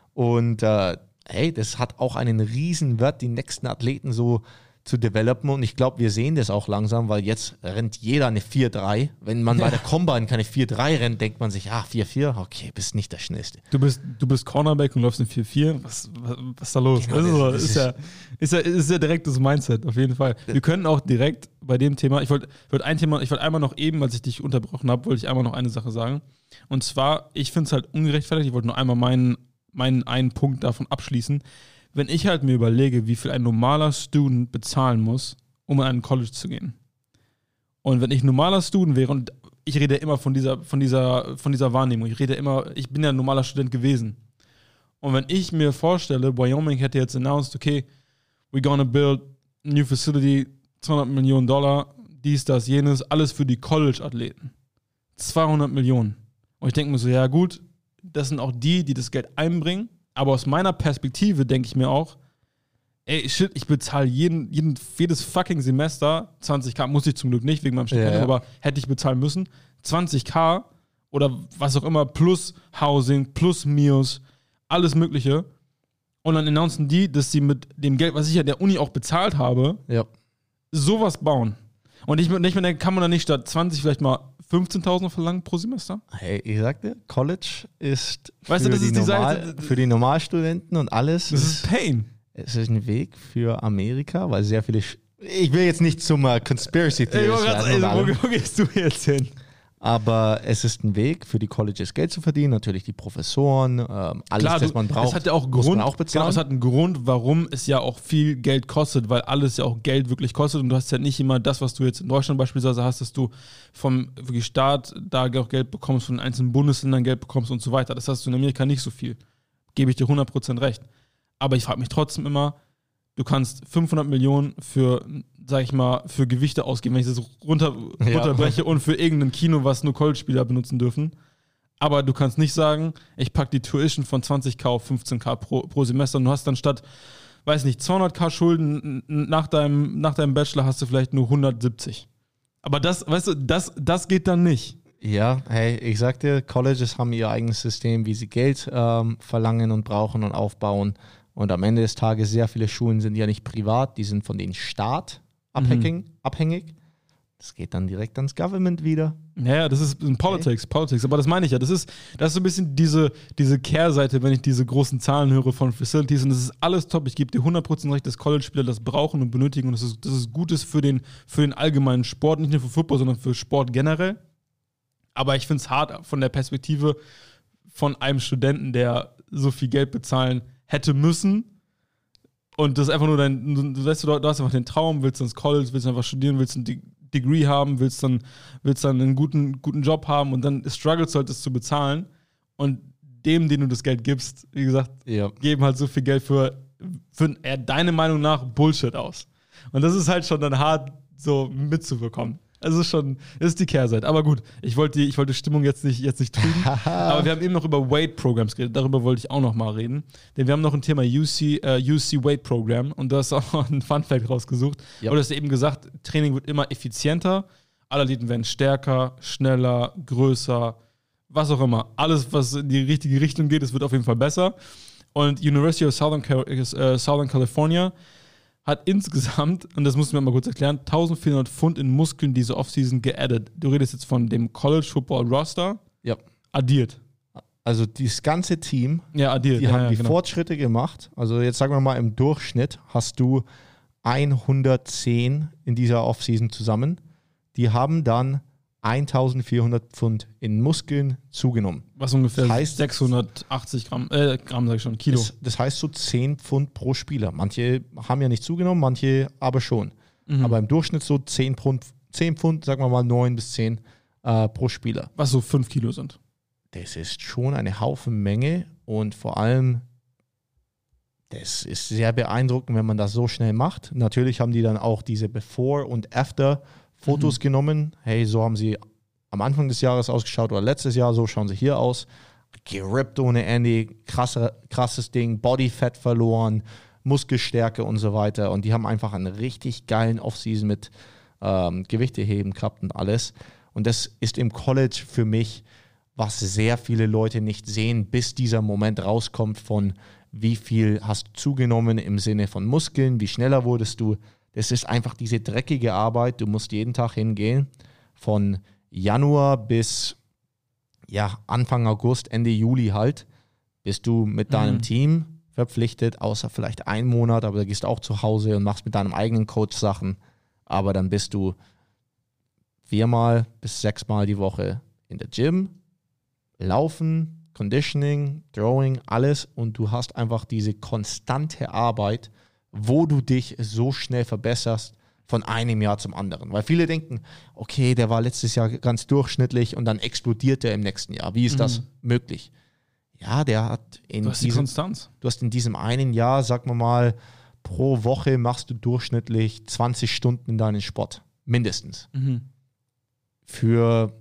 Und äh, hey, das hat auch einen riesen Wert, die nächsten Athleten so zu developen. Und ich glaube, wir sehen das auch langsam, weil jetzt rennt jeder eine vier drei. Wenn man bei der Combine keine vier drei rennt, denkt man sich, ah, vier vier, okay, bist nicht der Schnellste. Du bist, du bist Cornerback und läufst in vier vier. Was, was, was ist da los? Genau, das ist, so, das ist, ist- ja, ist, ja, ist ja direkt das Mindset, auf jeden Fall. Wir können auch direkt bei dem Thema, ich wollte wollt ein Thema, ich wollte einmal noch eben, als ich dich unterbrochen habe, wollte ich einmal noch eine Sache sagen. Und zwar, ich finde es halt ungerechtfertigt, ich wollte nur einmal meinen, meinen einen Punkt davon abschließen. Wenn ich halt mir überlege, wie viel ein normaler Student bezahlen muss, um in einen College zu gehen. Und wenn ich ein normaler Student wäre, und ich rede immer von dieser, von dieser, von dieser Wahrnehmung, ich rede immer, ich bin ja ein normaler Student gewesen. Und wenn ich mir vorstelle, Wyoming hätte jetzt announced, okay, we're gonna build a new facility, zweihundert Millionen Dollar, dies, das, jenes, alles für die College-Athleten. zweihundert Millionen. Und ich denke mir so, ja gut, das sind auch die, die das Geld einbringen. Aber aus meiner Perspektive denke ich mir auch, ey, shit, ich bezahle jeden, jeden, jedes fucking Semester zwanzig K, muss ich zum Glück nicht wegen meinem Stipendium, Ja, ja. aber hätte ich bezahlen müssen, zwanzig K oder was auch immer, plus Housing, plus Meals, alles Mögliche. Und dann announcen die, dass sie mit dem Geld, was ich ja der Uni auch bezahlt habe, Ja. sowas bauen. Und ich, ich mir denke, kann man da nicht statt zwanzig vielleicht mal fünfzehntausend verlangen pro Semester? Hey, ich sagte, College ist Weißt für, du, das die ist die Normal, Seite- für die Normalstudenten und alles. Das ist Pain. Es ist ein Weg für Amerika, weil sehr viele. Sch ich will jetzt nicht zum äh, Conspiracy Ey, Theorist grad, werden, und ey, allem, wo, wo gehst du jetzt hin? aber es ist ein Weg für die Colleges Geld zu verdienen. Natürlich die Professoren, ähm, alles, Klar, was du, man braucht, es hat ja auch muss Grund, man auch genau, bezahlen. es hat einen Grund, warum es ja auch viel Geld kostet, weil alles ja auch Geld wirklich kostet und du hast ja nicht immer das, was du jetzt in Deutschland beispielsweise hast, dass du vom wirklich Staat da auch Geld bekommst, von den einzelnen Bundesländern Geld bekommst und so weiter. Das hast du in Amerika nicht so viel. Gebe ich dir hundert Prozent recht. Aber ich frage mich trotzdem immer, du kannst fünfhundert Millionen für, sag ich mal, für Gewichte ausgeben, wenn ich das runter, Ja. runterbreche und für irgendein Kino, was nur College-Spieler benutzen dürfen. Aber du kannst nicht sagen, ich packe die Tuition von zwanzig K auf fünfzehn K pro, pro Semester und du hast dann statt, weiß nicht, zweihundert K Schulden n- nach deinem, nach deinem Bachelor hast du vielleicht nur hundertsiebzig. Aber das, weißt du, das, das geht dann nicht. Ja, hey, ich sag dir, Colleges haben ihr eigenes System, wie sie Geld ähm, verlangen und brauchen und aufbauen. Und am Ende des Tages, sehr viele Schulen sind ja nicht privat, die sind von den Staat abhängig. abhängig. Das geht dann direkt ans Government wieder. Ja, das ist ein Politics, Politics, aber das meine ich ja. Das ist, das ist so ein bisschen diese, diese Kehrseite, wenn ich diese großen Zahlen höre von Facilities und das ist alles top. Ich gebe dir hundert Prozent recht, dass College-Spieler das brauchen und benötigen und das ist, das ist Gutes für den, für den allgemeinen Sport, nicht nur für Football, sondern für Sport generell. Aber ich finde es hart von der Perspektive von einem Studenten, der so viel Geld bezahlen hätte müssen. Und das ist einfach nur dein, du weißt, du hast einfach den Traum, willst ins College, willst einfach studieren, willst ein De- Degree haben, willst dann, willst dann einen guten, guten Job haben und dann struggles du halt, das zu bezahlen. Und dem, den du das Geld gibst, wie gesagt, Ja. geben halt so viel Geld für, für eher deiner Meinung nach Bullshit aus. Und das ist halt schon dann hart so mitzubekommen. Also es ist schon, das ist die Kehrseite. Aber gut, ich wollte die, ich wollte die Stimmung jetzt nicht, jetzt nicht trüben. Aber wir haben eben noch über Weight-Programs geredet. Darüber wollte ich auch noch mal reden. Denn wir haben noch ein Thema U C, äh, U C Weight-Program. Und da hast du auch ein Fun-Fact rausgesucht. Ja. Und du hast eben gesagt, Training wird immer effizienter. Alle Athleten werden stärker, schneller, größer, was auch immer. Alles, was in die richtige Richtung geht, es wird auf jeden Fall besser. Und University of Southern, Cal- äh, Southern California hat insgesamt, und das musst du mir mal kurz erklären, eintausendvierhundert Pfund in Muskeln diese Offseason geaddet. Du redest jetzt von dem College Football Roster. Ja. Addiert. Also dieses ganze Team, Ja, addiert. die ja, haben ja, die genau. Fortschritte gemacht. Also jetzt sagen wir mal, im Durchschnitt hast du hundertzehn in dieser Offseason zusammen. Die haben dann eintausendvierhundert Pfund in Muskeln zugenommen. Was ungefähr Das heißt- sechshundertachtzig Gramm, äh, Gramm sag ich schon, Kilo. Das, das heißt so zehn Pfund pro Spieler. Manche haben ja nicht zugenommen, manche aber schon. Mhm. Aber im Durchschnitt so zehn Pfund, zehn Pfund, sagen wir mal neun bis zehn äh, pro Spieler. Was so fünf Kilo sind. Das ist schon eine Haufen Menge und vor allem, das ist sehr beeindruckend, wenn man das so schnell macht. Natürlich haben die dann auch diese Before- und After-Fotos Mhm. genommen. Hey, so haben sie am Anfang des Jahres ausgeschaut oder letztes Jahr, so schauen sie hier aus. Gerippt ohne Ende, krasse, krasses Ding, Bodyfat verloren, Muskelstärke und so weiter. Und die haben einfach einen richtig geilen Offseason mit ähm, Gewichteheben gehabt und alles. Und das ist im College für mich, was sehr viele Leute nicht sehen, bis dieser Moment rauskommt von wie viel hast du zugenommen im Sinne von Muskeln, wie schneller wurdest du. Das ist einfach diese dreckige Arbeit. Du musst jeden Tag hingehen, von Januar bis ja, Anfang August, Ende Juli halt, bist du mit deinem Mhm. Team verpflichtet, außer vielleicht einen Monat, aber da gehst du auch zu Hause und machst mit deinem eigenen Coach Sachen. Aber dann bist du viermal bis sechsmal die Woche in der Gym, Laufen, Conditioning, Throwing, alles und du hast einfach diese konstante Arbeit, wo du dich so schnell verbesserst von einem Jahr zum anderen. Weil viele denken, okay, der war letztes Jahr ganz durchschnittlich und dann explodiert er im nächsten Jahr. Wie ist Mhm. das möglich? Ja, der hat in Du hast die diesem, Konstanz. du hast in diesem einen Jahr, sag mal mal, pro Woche machst du durchschnittlich zwanzig Stunden in deinen Sport. Mindestens. Mhm. Für,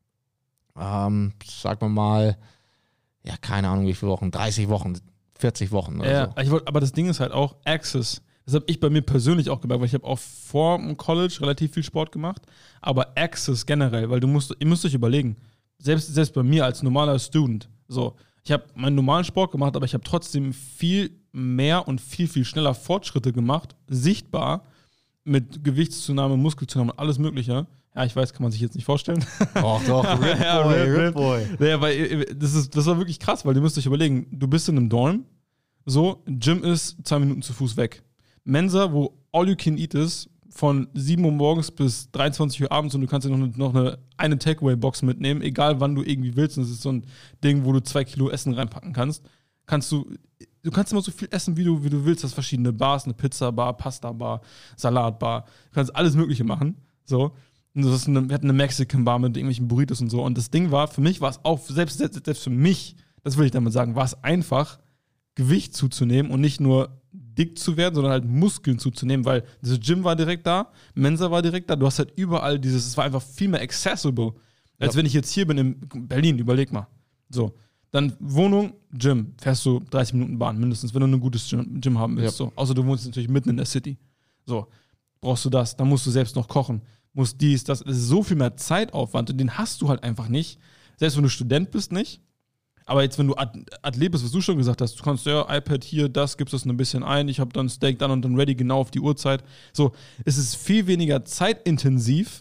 ähm, sagen wir mal, ja, keine Ahnung, wie viele Wochen, dreißig Wochen, vierzig Wochen oder Ja, so. ich wollt, aber das Ding ist halt auch Access. Das habe ich bei mir persönlich auch gemerkt, weil ich habe auch vor dem College relativ viel Sport gemacht, aber Access generell, weil du musst, ihr müsst euch überlegen, selbst, selbst bei mir als normaler Student, so, ich habe meinen normalen Sport gemacht, aber ich habe trotzdem viel mehr und viel, viel schneller Fortschritte gemacht, sichtbar, mit Gewichtszunahme, Muskelzunahme, alles mögliche. Ja, ich weiß, kann man sich jetzt nicht vorstellen. Doch, doch, Rip Ja, Boy, Rip, Rip Rip. Boy. Naja, weil äh, das, ist, das war wirklich krass, weil ihr müsst euch überlegen, du bist in einem Dorm, so, Gym ist zwei Minuten zu Fuß weg. Mensa, wo all you can eat ist, von sieben Uhr morgens bis dreiundzwanzig Uhr abends und du kannst dir noch eine, noch eine, eine Takeaway-Box mitnehmen, egal wann du irgendwie willst. Und das ist so ein Ding, wo du zwei Kilo Essen reinpacken kannst. Kannst du, du kannst immer so viel essen, wie du, wie du willst. Du hast verschiedene Bars, eine Pizza-Bar, Pasta-Bar, Salat-Bar. Du kannst alles Mögliche machen. So. Und das ist eine, wir hatten eine Mexican-Bar mit irgendwelchen Burritos und so. Und das Ding war, für mich war es auch, selbst, selbst, selbst für mich, das will ich damit sagen, war es einfach, Gewicht zuzunehmen und nicht nur dick zu werden, sondern halt Muskeln zuzunehmen, weil dieses Gym war direkt da, Mensa war direkt da, du hast halt überall dieses, es war einfach viel mehr accessible, als Ja. wenn ich jetzt hier bin in Berlin, überleg mal. So, dann Wohnung, Gym, fährst du dreißig Minuten Bahn mindestens, wenn du ein gutes Gym, Gym haben willst. Ja. So. Außer du wohnst natürlich mitten in der City. So, brauchst du das, dann musst du selbst noch kochen, musst dies, das, es ist so viel mehr Zeitaufwand und den hast du halt einfach nicht, selbst wenn du Student bist, nicht. Aber jetzt, wenn du Athlet bist, was du schon gesagt hast, du kannst ja iPad hier, das, gibst das ein bisschen ein, ich habe dann Steak dann und dann ready, genau auf die Uhrzeit. So, es ist viel weniger zeitintensiv,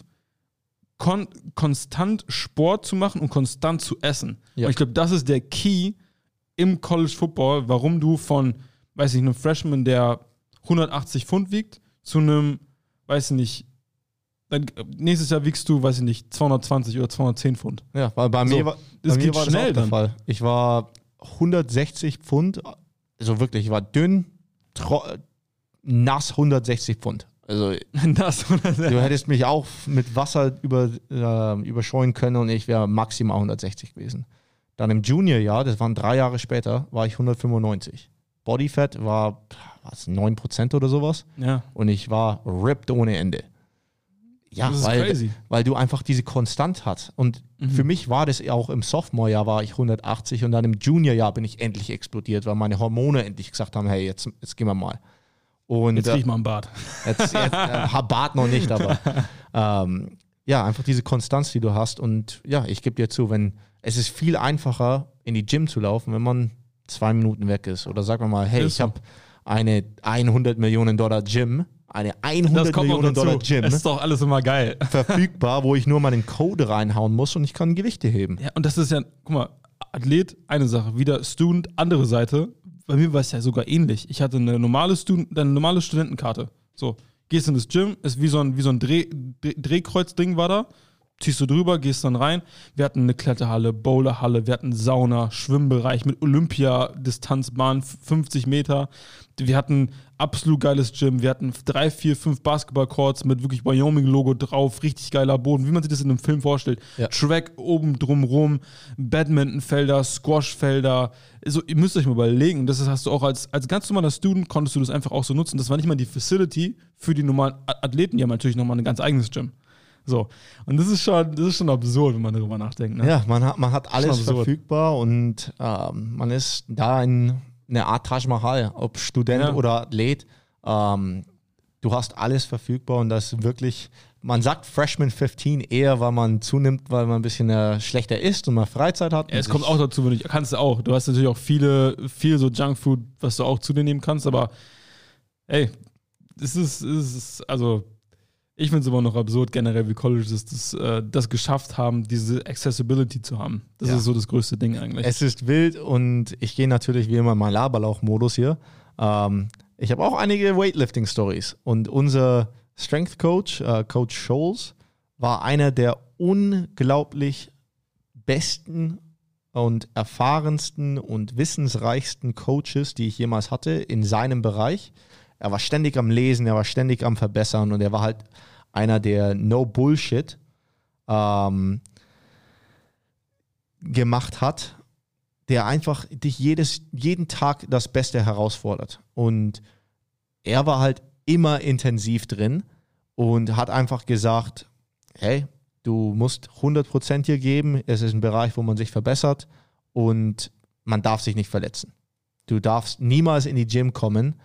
kon konstant Sport zu machen und konstant zu essen. Ja. Und ich glaube, das ist der Key im College Football, warum du von, weiß ich, einem Freshman, der hundertachtzig Pfund wiegt, zu einem, weiß ich nicht, dann nächstes Jahr wiegst du, weiß ich nicht, zweihundertzwanzig oder zweihundertzehn Pfund. Ja, weil bei So, mir war, das bei mir geht war schnell das auch der dann. Fall. Ich war hundertsechzig Pfund, also wirklich, ich war dünn, tro- nass hundertsechzig Pfund. Also das, du hättest mich auch mit Wasser über, äh, überscheuen können und ich wäre maximal hundertsechzig gewesen. Dann im Junior-Jahr, das waren drei Jahre später, war ich hundertfünfundneunzig. Bodyfat war was, neun Prozent oder sowas. Ja. Und ich war ripped ohne Ende. Ja, Das ist weil, crazy. weil du einfach diese Konstant hast. Und Mhm. für mich war das auch im Sophomore-Jahr war ich hundertachtzig und dann im Junior-Jahr bin ich endlich explodiert, weil meine Hormone endlich gesagt haben, hey, jetzt, jetzt gehen wir mal. Und Jetzt krieg ich mal einen Bart. Jetzt, jetzt äh, Bart noch nicht, aber ähm, ja, einfach diese Konstanz, die du hast. Und ja, ich gebe dir zu, wenn es ist viel einfacher, in die Gym zu laufen, wenn man zwei Minuten weg ist. Oder sagen wir mal, hey, Ist ich so. habe eine hundert Millionen Dollar Gym, eine hundert Millionen Dollar Gym Es ist doch alles immer geil. verfügbar, wo ich nur meinen Code reinhauen muss und ich kann Gewichte heben. Ja, und das ist ja, guck mal, Athlet, eine Sache, wieder Student, andere Seite. Bei mir war es ja sogar ähnlich. Ich hatte eine normale, Student, eine normale Studentenkarte. So, gehst in das Gym, ist wie so ein, wie so ein Dreh, Dreh, Drehkreuzding war da. Ziehst du drüber, gehst dann rein. Wir hatten eine Kletterhalle, Bowlerhalle, wir hatten Sauna, Schwimmbereich mit Olympia-Distanzbahn, fünfzig Meter. Wir hatten absolut geiles Gym. Wir hatten drei, vier, fünf Basketballcourts mit wirklich Wyoming-Logo drauf, richtig geiler Boden, wie man sich das in einem Film vorstellt. Ja. Track oben drumrum, Badmintonfelder, Squashfelder. Also, ihr müsst euch mal überlegen, das hast du auch als, als ganz normaler Student, konntest du das einfach auch so nutzen. Das war nicht mal die Facility für die normalen Athleten, die haben natürlich nochmal ein ganz eigenes Gym. So, und das ist schon, das ist schon absurd, wenn man darüber nachdenkt. Ne? Ja, man hat, man hat alles absurd. verfügbar und ähm, man ist da in eine Art Taj Mahal, ob Student Ja. oder Athlet. Ähm, du hast alles verfügbar und das ist wirklich, man sagt Freshman fünfzehn eher, weil man zunimmt, weil man ein bisschen äh, schlechter isst und mal Freizeit hat. Ja, es und kommt sich- auch dazu, wenn du, kannst du auch. Du hast natürlich auch viele, viel so Junkfood, was du auch zu dir nehmen kannst, aber ey, es ist, es ist, also ich finde es immer noch absurd generell, wie Colleges das, äh, das geschafft haben, diese Accessibility zu haben. Das Ja. ist so das größte Ding eigentlich. Es ist wild und ich gehe natürlich wie immer in meinen Laberlauch-Modus hier. Ähm, ich habe auch einige Weightlifting-Stories und unser Strength Coach, äh, Coach Scholes, war einer der unglaublich besten und erfahrensten und wissensreichsten Coaches, die ich jemals hatte in seinem Bereich. Er war ständig am Lesen, er war ständig am Verbessern und er war halt einer, der No Bullshit ähm, gemacht hat, der einfach dich jedes, jeden Tag das Beste herausfordert. Und er war halt immer intensiv drin und hat einfach gesagt, hey, du musst hundert Prozent hier geben, es ist ein Bereich, wo man sich verbessert und man darf sich nicht verletzen. Du darfst niemals in die Gym kommen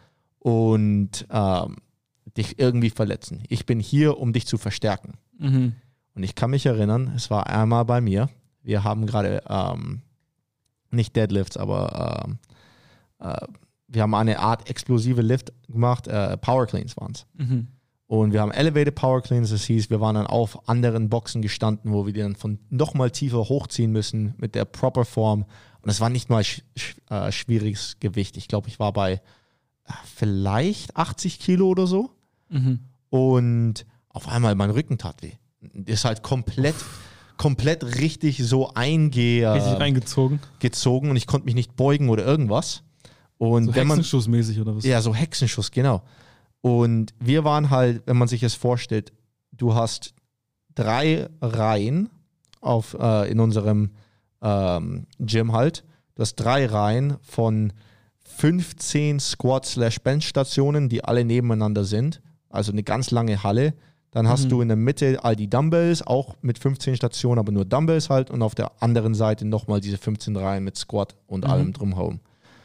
und ähm, dich irgendwie verletzen. Ich bin hier, um dich zu verstärken. Mhm. Und ich kann mich erinnern, es war einmal bei mir, wir haben gerade ähm, nicht Deadlifts, aber ähm, äh, wir haben eine Art explosive Lift gemacht, äh, Power Cleans waren es. Mhm. Und wir haben Elevated Power Cleans, das hieß, wir waren dann auf anderen Boxen gestanden, wo wir die dann von nochmal tiefer hochziehen müssen mit der Proper Form. Und es war nicht mal sch sch äh, schwieriges Gewicht. Ich glaube, ich war bei äh, vielleicht achtzig Kilo oder so. Mhm. Und auf einmal mein Rücken tat weh. Ist halt komplett, komplett richtig so einge Richtig äh, reingezogen. gezogen und ich konnte mich nicht beugen oder irgendwas. Und So wenn man Hexenschussmäßig oder was? ja, so Hexenschuss, genau. Und wir waren halt, wenn man sich es vorstellt, du hast drei Reihen auf, äh, in unserem ähm, Gym halt. Du hast drei Reihen von fünfzehn Squat-slash-Bench-Stationen, die alle nebeneinander sind. Also eine ganz lange Halle. Dann hast Mhm. du in der Mitte all die Dumbbells, auch mit fünfzehn Stationen, aber nur Dumbbells halt. Und auf der anderen Seite nochmal diese fünfzehn Reihen mit Squat und Mhm. allem drumherum.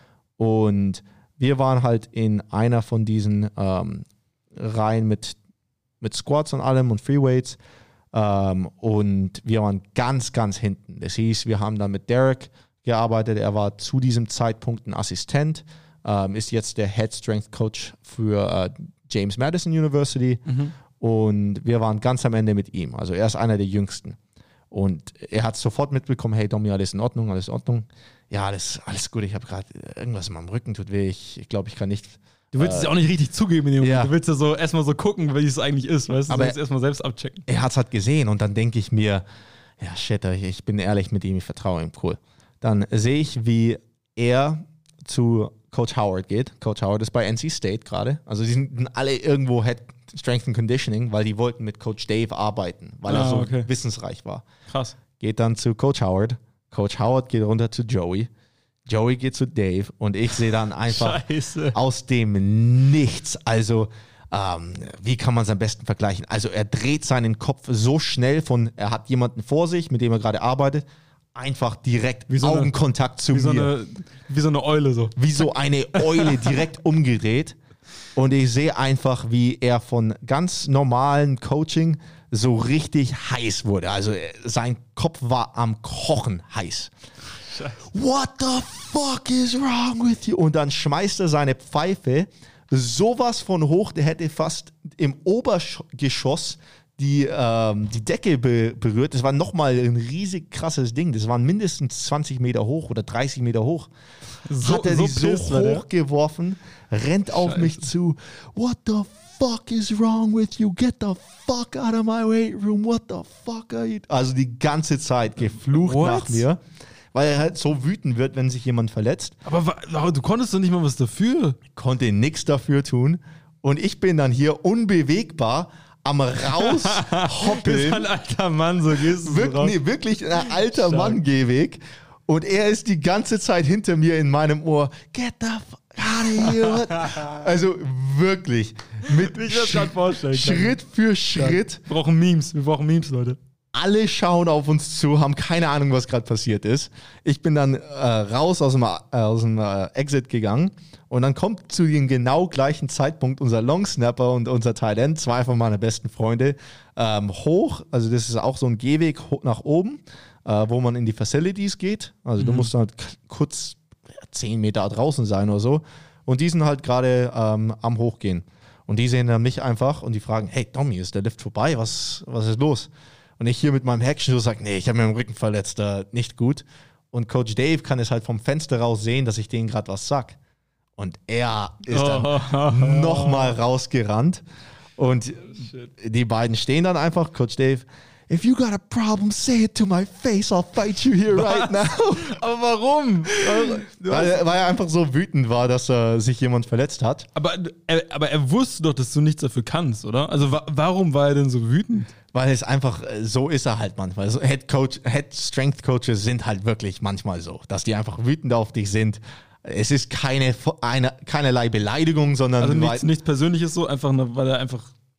Und wir waren halt in einer von diesen ähm, Reihen mit, mit Squats und allem und Freeweights. Ähm, und wir waren ganz, ganz hinten. Das hieß, wir haben dann mit Derek gearbeitet. Er war zu diesem Zeitpunkt ein Assistent, ähm, ist jetzt der Head Strength Coach für äh, James Madison University. Mhm. Und wir waren ganz am Ende mit ihm. Also er ist einer der Jüngsten. Und er hat sofort mitbekommen, hey Domi, alles in Ordnung, alles in Ordnung. Ja, alles, alles gut, ich habe gerade irgendwas in meinem Rücken, tut weh, ich, ich glaube, ich kann nicht. Du willst es ja auch nicht richtig zugeben in dem ja. Moment. Du willst ja so erstmal so gucken, wie es eigentlich ist, weißt du? Aber Du willst erstmal selbst abchecken. Er hat es halt gesehen und dann denke ich mir, ja shit, ich, ich bin ehrlich mit ihm, ich vertraue ihm, cool. Dann sehe ich, wie er zu Coach Howard geht. Coach Howard ist bei N C State gerade. Also die sind alle irgendwo Head Strength and Conditioning, weil die wollten mit Coach Dave arbeiten, weil ah, er so okay. wissensreich war. Krass. Geht dann zu Coach Howard. Coach Howard geht runter zu Joey. Joey geht zu Dave und ich sehe dann einfach Scheiße. Aus dem Nichts, also ähm, wie kann man es am besten vergleichen? Also er dreht seinen Kopf so schnell von, er hat jemanden vor sich, mit dem er gerade arbeitet, einfach direkt wie so Augenkontakt eine, zu wie mir. So eine, wie so eine Eule so. Wie so eine Eule direkt umgedreht. Und ich sehe einfach, wie er von ganz normalen Coaching so richtig heiß wurde. Also sein Kopf war am Kochen heiß. Scheiße. What the fuck is wrong with you? Und dann schmeißt er seine Pfeife sowas von hoch, der hätte fast im Obergeschoss die, ähm, die Decke be- berührt. Das war nochmal ein riesig krasses Ding. Das waren mindestens zwanzig Meter hoch oder dreißig Meter hoch. So, hat er so, die so hoch geworfen, rennt auf Scheiße. mich zu. What the fuck is wrong with you? Get the fuck out of my weight room. What the fuck are you? Also die ganze Zeit geflucht What? nach mir. Weil er halt so wütend wird, wenn sich jemand verletzt. Aber, aber du konntest doch nicht mal was dafür. Ich konnte nichts dafür tun. Und ich bin dann hier unbewegbar am raushoppeln. Du bist ein alter Mann, so gehst du Wir, raus. Nee, wirklich ein alter Mann-Gehweg. Und er ist die ganze Zeit hinter mir in meinem Ohr. Get the fuck out of here. Also wirklich. Mit ich das gerade vorstellen. Schritt für Schritt. Wir brauchen Memes. Wir brauchen Memes, Leute. Alle schauen auf uns zu, haben keine Ahnung, was gerade passiert ist. Ich bin dann äh, raus aus dem, äh, aus dem äh, Exit gegangen und dann kommt zu dem genau gleichen Zeitpunkt unser Longsnapper und unser Tight End, zwei von meinen besten Freunde, ähm, hoch. Also das ist auch so ein Gehweg hoch nach oben, äh, wo man in die Facilities geht. Also mhm. du musst halt k- kurz zehn Meter draußen sein oder so. Und die sind halt gerade ähm, am Hochgehen. Und die sehen dann mich einfach und die fragen, hey Tommy, ist der Lift vorbei? Was, was ist los? Und ich hier mit meinem Action sage, nee, ich habe mir den Rücken verletzt, äh, nicht gut. Und Coach Dave kann es halt vom Fenster raus sehen, dass ich denen gerade was sag. Und er ist dann oh. nochmal rausgerannt. Und Shit. die beiden stehen dann einfach, Coach Dave, if you got a problem, say it to my face, I'll fight you here was? right now. Aber warum? Weil, weil er einfach so wütend war, dass äh, sich jemand verletzt hat. Aber er, aber er wusste doch, dass du nichts dafür kannst, oder? Also wa- warum war er denn so wütend? Weil es einfach, so ist er halt manchmal. So Head Coach, Head Strength Coaches sind halt wirklich manchmal so, dass die einfach wütend auf dich sind. Es ist keine, eine, keinerlei Beleidigung, sondern... Also nichts, nichts Persönliches so, einfach nur, weil er einfach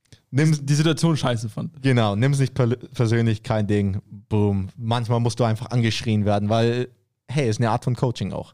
die Situation scheiße fand. Genau, nimm es nicht per- persönlich, kein Ding, boom. Manchmal musst du einfach angeschrien werden, weil, hey, ist eine Art von Coaching auch.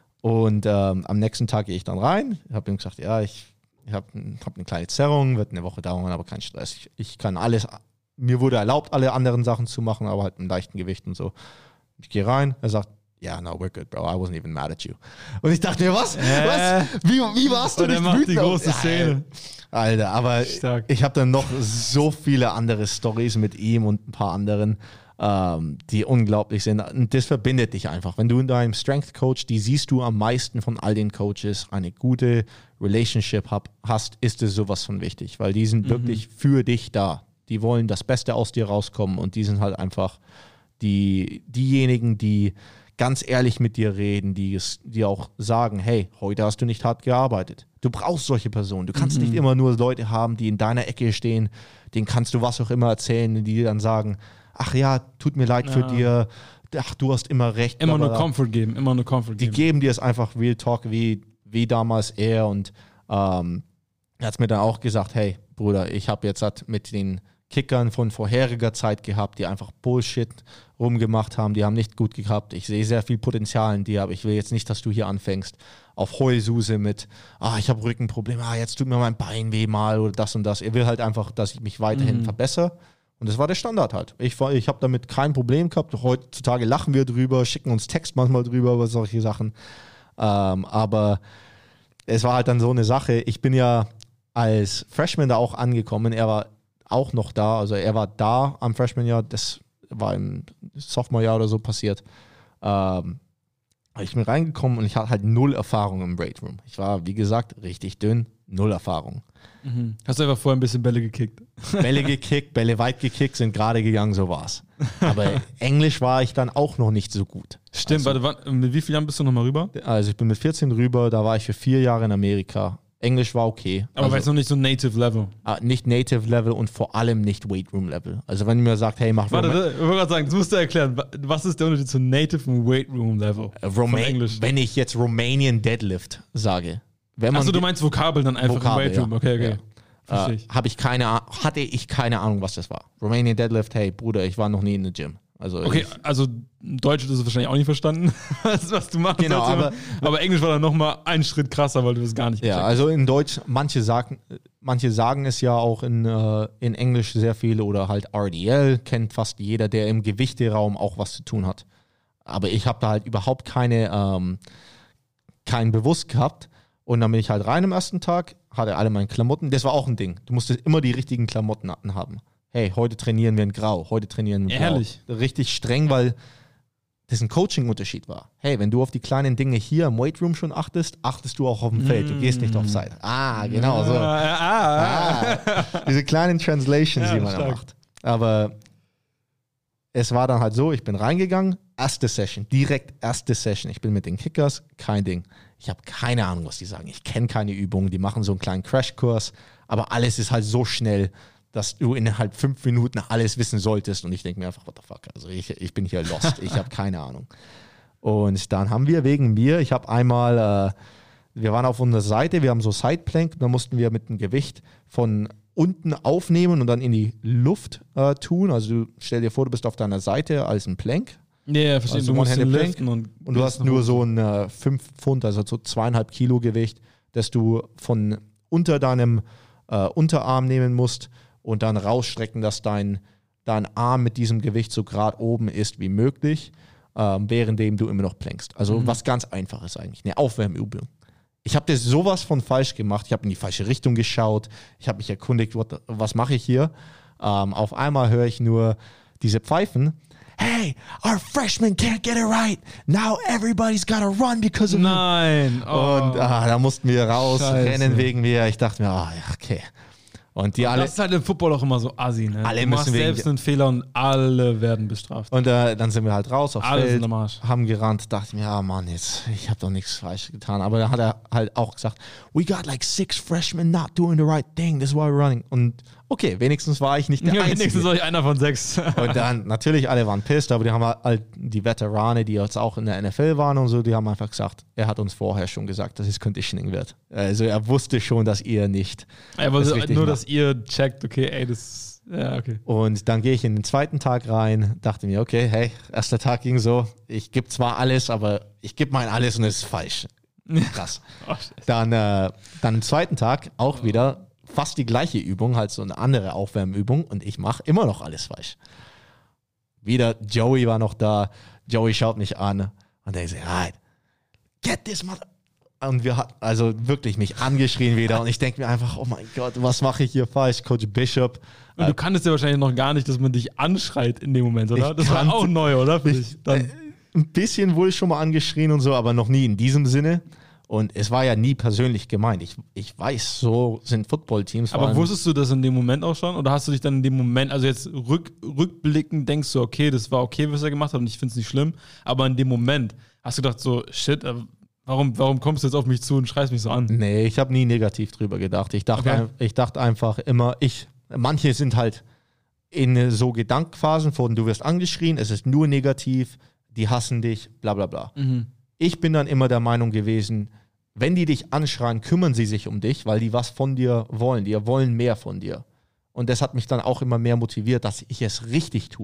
Und ähm, am nächsten Tag gehe ich dann rein, habe ihm gesagt, ja, ich, ich habe hab eine kleine Zerrung, wird eine Woche dauern, aber kein Stress. Ich, ich kann alles... Mir wurde erlaubt, alle anderen Sachen zu machen, aber halt mit leichten Gewicht und so. Ich gehe rein, er sagt, ja, yeah, no, we're good, bro. I wasn't even mad at you. Und ich dachte mir, was? Äh, was? Wie, wie warst du und nicht er macht wütend? Die große Szene. Alter, aber Stark. Ich habe dann noch so viele andere Storys mit ihm und ein paar anderen, ähm, die unglaublich sind. Und das verbindet dich einfach. Wenn du in deinem Strength Coach, die siehst du am meisten von all den Coaches, eine gute Relationship hab, hast, ist es sowas von wichtig, weil die sind mhm. wirklich für dich da. Die wollen das Beste aus dir rauskommen und die sind halt einfach die, diejenigen, die ganz ehrlich mit dir reden, die es dir auch sagen, hey, heute hast du nicht hart gearbeitet. Du brauchst solche Personen. Du kannst mhm. nicht immer nur Leute haben, die in deiner Ecke stehen, denen kannst du was auch immer erzählen, die dir dann sagen, ach ja, tut mir leid ja. für dir, ach, du hast immer recht. Immer nur Comfort geben, immer nur Comfort geben. Die geben dir es einfach Real Talk, wie, wie damals er und ähm, er hat mir dann auch gesagt, hey, Bruder, ich habe jetzt mit den Kickern von vorheriger Zeit gehabt, die einfach Bullshit rumgemacht haben, die haben nicht gut gehabt. Ich sehe sehr viel Potenzial in dir, aber ich will jetzt nicht, dass du hier anfängst auf Heulsuse mit, ah, ich habe Rückenprobleme, ah, jetzt tut mir mein Bein weh mal oder das und das. Er will halt einfach, dass ich mich weiterhin mhm. verbessere. Und das war der Standard halt. Ich, ich habe damit kein Problem gehabt. Heutzutage lachen wir drüber, schicken uns Text manchmal drüber über solche Sachen. Ähm, aber es war halt dann so eine Sache. Ich bin ja als Freshman da auch angekommen. Er war auch noch da, also er war da am Freshman-Jahr, das war im Sophomore-Jahr oder so passiert. Ähm, ich bin reingekommen und ich hatte halt null Erfahrung im Weight Room. Ich war, wie gesagt, richtig dünn, null Erfahrung. Mhm. Hast du einfach vorher ein bisschen Bälle gekickt? Bälle gekickt, Bälle weit gekickt, sind gerade gegangen, so war's. Aber Englisch war ich dann auch noch nicht so gut. Stimmt, also, warte, warte, mit wie vielen Jahren bist du nochmal rüber? Also ich bin mit vierzehn rüber, da war ich für vier Jahre in Amerika. Englisch war okay. Aber also, war jetzt noch nicht so Native Level. Nicht Native Level und vor allem nicht Weight Room Level. Also wenn mir sagt, hey, mach Warte, Roma- ich wollte gerade sagen, das musst du erklären. Was ist der Unterschied zu Native und Weight Room Level? Roma- Englisch. Wenn ich jetzt Romanian Deadlift sage. Achso, du meinst Vokabeln dann einfach Vokabel, im Weight Room. Ja. Okay, okay. Ja. Äh, hab ich keine, hatte ich keine Ahnung, was das war. Romanian Deadlift, hey Bruder, ich war noch nie in der Gym. Also okay, ich, also Deutsch hast du wahrscheinlich auch nicht verstanden, was, was du machst. Genau, aber, aber Englisch war dann nochmal einen Schritt krasser, weil du das gar nicht Ja, also in Deutsch, manche sagen, manche sagen es ja auch in, äh, in Englisch sehr viele oder halt R D L, kennt fast jeder, der im Gewichteraum auch was zu tun hat. Aber ich habe da halt überhaupt keine, ähm, keinen bewusst gehabt. Und dann bin ich halt rein am ersten Tag, hatte alle meine Klamotten. Das war auch ein Ding. Du musstest immer die richtigen Klamotten anhaben. Hey, heute trainieren wir in Grau, heute trainieren wir in Blau. Ehrlich? Richtig streng, weil das ein Coaching-Unterschied war. Hey, wenn du auf die kleinen Dinge hier im Weightroom schon achtest, achtest du auch auf dem Feld. Du gehst nicht auf Seite. Ah, genau so. Ah, ah, ah. Diese kleinen Translations, ja, die man stark. da macht. Aber es war dann halt so, ich bin reingegangen, erste Session, direkt erste Session. Ich bin mit den Kickers, kein Ding. Ich habe keine Ahnung, was die sagen. Ich kenne keine Übungen. Die machen so einen kleinen Crashkurs, aber alles ist halt so schnell, dass du innerhalb fünf Minuten alles wissen solltest. Und ich denke mir einfach, what the fuck? Also ich, ich bin hier lost. Ich habe keine Ahnung. Und dann haben wir wegen mir, ich habe einmal, äh, wir waren auf unserer Seite, wir haben so Sideplank, da mussten wir mit dem Gewicht von unten aufnehmen und dann in die Luft äh, tun. Also du stell dir vor, du bist auf deiner Seite als ein Plank. Ja, yeah, verstehe. Also du musst den Plank liften und, und du hast nur so ein äh, fünf Pfund, also so zweieinhalb Kilo Gewicht, das du von unter deinem äh, Unterarm nehmen musst und dann rausstrecken, dass dein, dein Arm mit diesem Gewicht so gerade oben ist wie möglich, ähm, währenddem du immer noch plankst. Also mhm. was ganz Einfaches eigentlich, eine Aufwärmübung. Ich habe das sowas von falsch gemacht. Ich habe in die falsche Richtung geschaut. Ich habe mich erkundigt, what, was mache ich hier? Ähm, auf einmal höre ich nur diese Pfeifen. Hey, our freshman can't get it right. Now everybody's gotta run because of Nein. Oh. Und ah, da mussten wir raus, Scheiße. rennen wegen mir. Ich dachte mir, ah, ja, okay. Und die und alle. das ist halt im Football auch immer so assi, ne? Alle du machst müssen wegen- selbst einen Fehler und alle werden bestraft. Und äh, dann sind wir halt raus aufs Alles Feld, in der Marsch. haben gerannt, dachte mir, ja Mann, jetzt, ich habe doch nichts falsch getan. Aber da hat er halt auch gesagt, we got like six freshmen not doing the right thing, that's why we're running. Und okay, wenigstens war ich nicht der Ja, Einzige. wenigstens soll ich einer von sechs. Und dann, natürlich, alle waren pissed, aber die haben halt die Veterane, die jetzt auch in der N F L waren und so, die haben einfach gesagt, er hat uns vorher schon gesagt, dass es Conditioning wird. Also er wusste schon, dass ihr nicht Er wollte das nur, richtig macht. dass ihr checkt, okay, ey, das, ja, okay. Und dann gehe ich in den zweiten Tag rein, dachte mir, okay, hey, erster Tag ging so, ich gebe zwar alles, aber ich gebe mein alles und es ist falsch. Krass. Oh, Scheiße. Dann, äh, dann am zweiten Tag auch wieder fast die gleiche Übung, halt so eine andere Aufwärmübung und ich mache immer noch alles falsch. Wieder Joey war noch da, Joey schaut mich an und er sagt, right, get this mother... Und wir hatten also wirklich mich angeschrien wieder und ich denke mir einfach, oh mein Gott, was mache ich hier falsch? Coach Bishop. Und du kanntest ja wahrscheinlich noch gar nicht, dass man dich anschreit in dem Moment, oder? Ich Das war kannte- auch neu, oder? Für dich? Dann, Äh, ein bisschen wurde ich schon mal angeschrien und so, aber noch nie in diesem Sinne. Und es war ja nie persönlich gemeint. Ich, ich weiß, so sind Footballteams. aber vor allem- wusstest du das in dem Moment auch schon? Oder hast du dich dann in dem Moment, also jetzt rück, rückblickend denkst du, okay, das war okay, was er gemacht hat und ich finde es nicht schlimm, aber in dem Moment hast du gedacht so, shit, äh, warum, warum kommst du jetzt auf mich zu und schreist mich so an? Nee, ich habe nie negativ drüber gedacht. Ich dachte, Okay. ein, ich dachte einfach immer, ich, manche sind halt in so Gedankenphasen von, du wirst angeschrien, es ist nur negativ, die hassen dich, bla bla bla. Mhm. Ich bin dann immer der Meinung gewesen, wenn die dich anschreien, kümmern sie sich um dich, weil die was von dir wollen. Die wollen mehr von dir. Und das hat mich dann auch immer mehr motiviert, dass ich es richtig tue.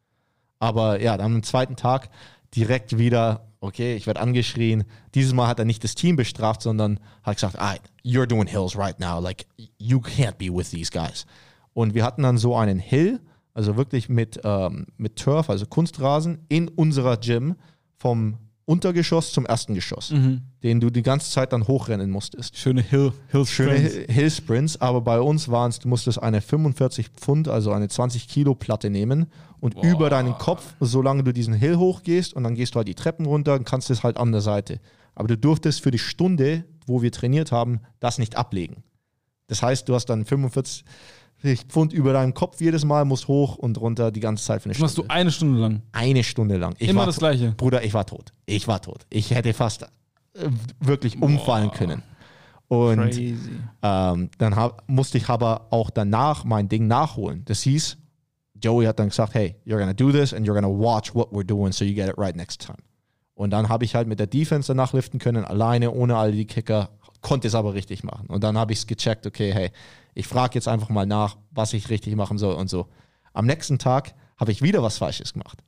Aber ja, dann am zweiten Tag direkt wieder, okay, ich werde angeschrien. Dieses Mal hat er nicht das Team bestraft, sondern hat gesagt, ah, you're doing hills right now. Like, you can't be with these guys. Und wir hatten dann so einen Hill, also wirklich mit, ähm, mit Turf, also Kunstrasen, in unserer Gym vom Untergeschoss zum ersten Geschoss, Mhm. den du die ganze Zeit dann hochrennen musstest. Schöne Hill, Hill Schöne Sprints. Hi- Hill-Sprints, aber bei uns waren es, du musstest eine fünfundvierzig Pfund, also eine zwanzig Kilo Platte nehmen und Boah. über deinen Kopf, solange du diesen Hill hochgehst und dann gehst du halt die Treppen runter und kannst es halt an der Seite. Aber du durftest für die Stunde, wo wir trainiert haben, das nicht ablegen. Das heißt, du hast dann fünfundvierzig Pfund über deinem Kopf jedes Mal, musst hoch und runter die ganze Zeit für eine Das Stunde. machst du eine Stunde lang? Eine Stunde lang. Ich Immer war das to- Gleiche? Bruder, ich war tot. Ich war tot. Ich hätte fast äh, wirklich umfallen Boah. können. Und Crazy. ähm, dann hab, musste ich aber auch danach mein Ding nachholen. Das hieß, Joey hat dann gesagt, hey, you're gonna do this and you're gonna watch what we're doing so you get it right next time. Und dann habe ich halt mit der Defense danach liften können, alleine, ohne all die Kicker, konnte es aber richtig machen. Und dann habe ich es gecheckt, okay, hey, ich frage jetzt einfach mal nach, was ich richtig machen soll und so. Am nächsten Tag habe ich wieder was Falsches gemacht.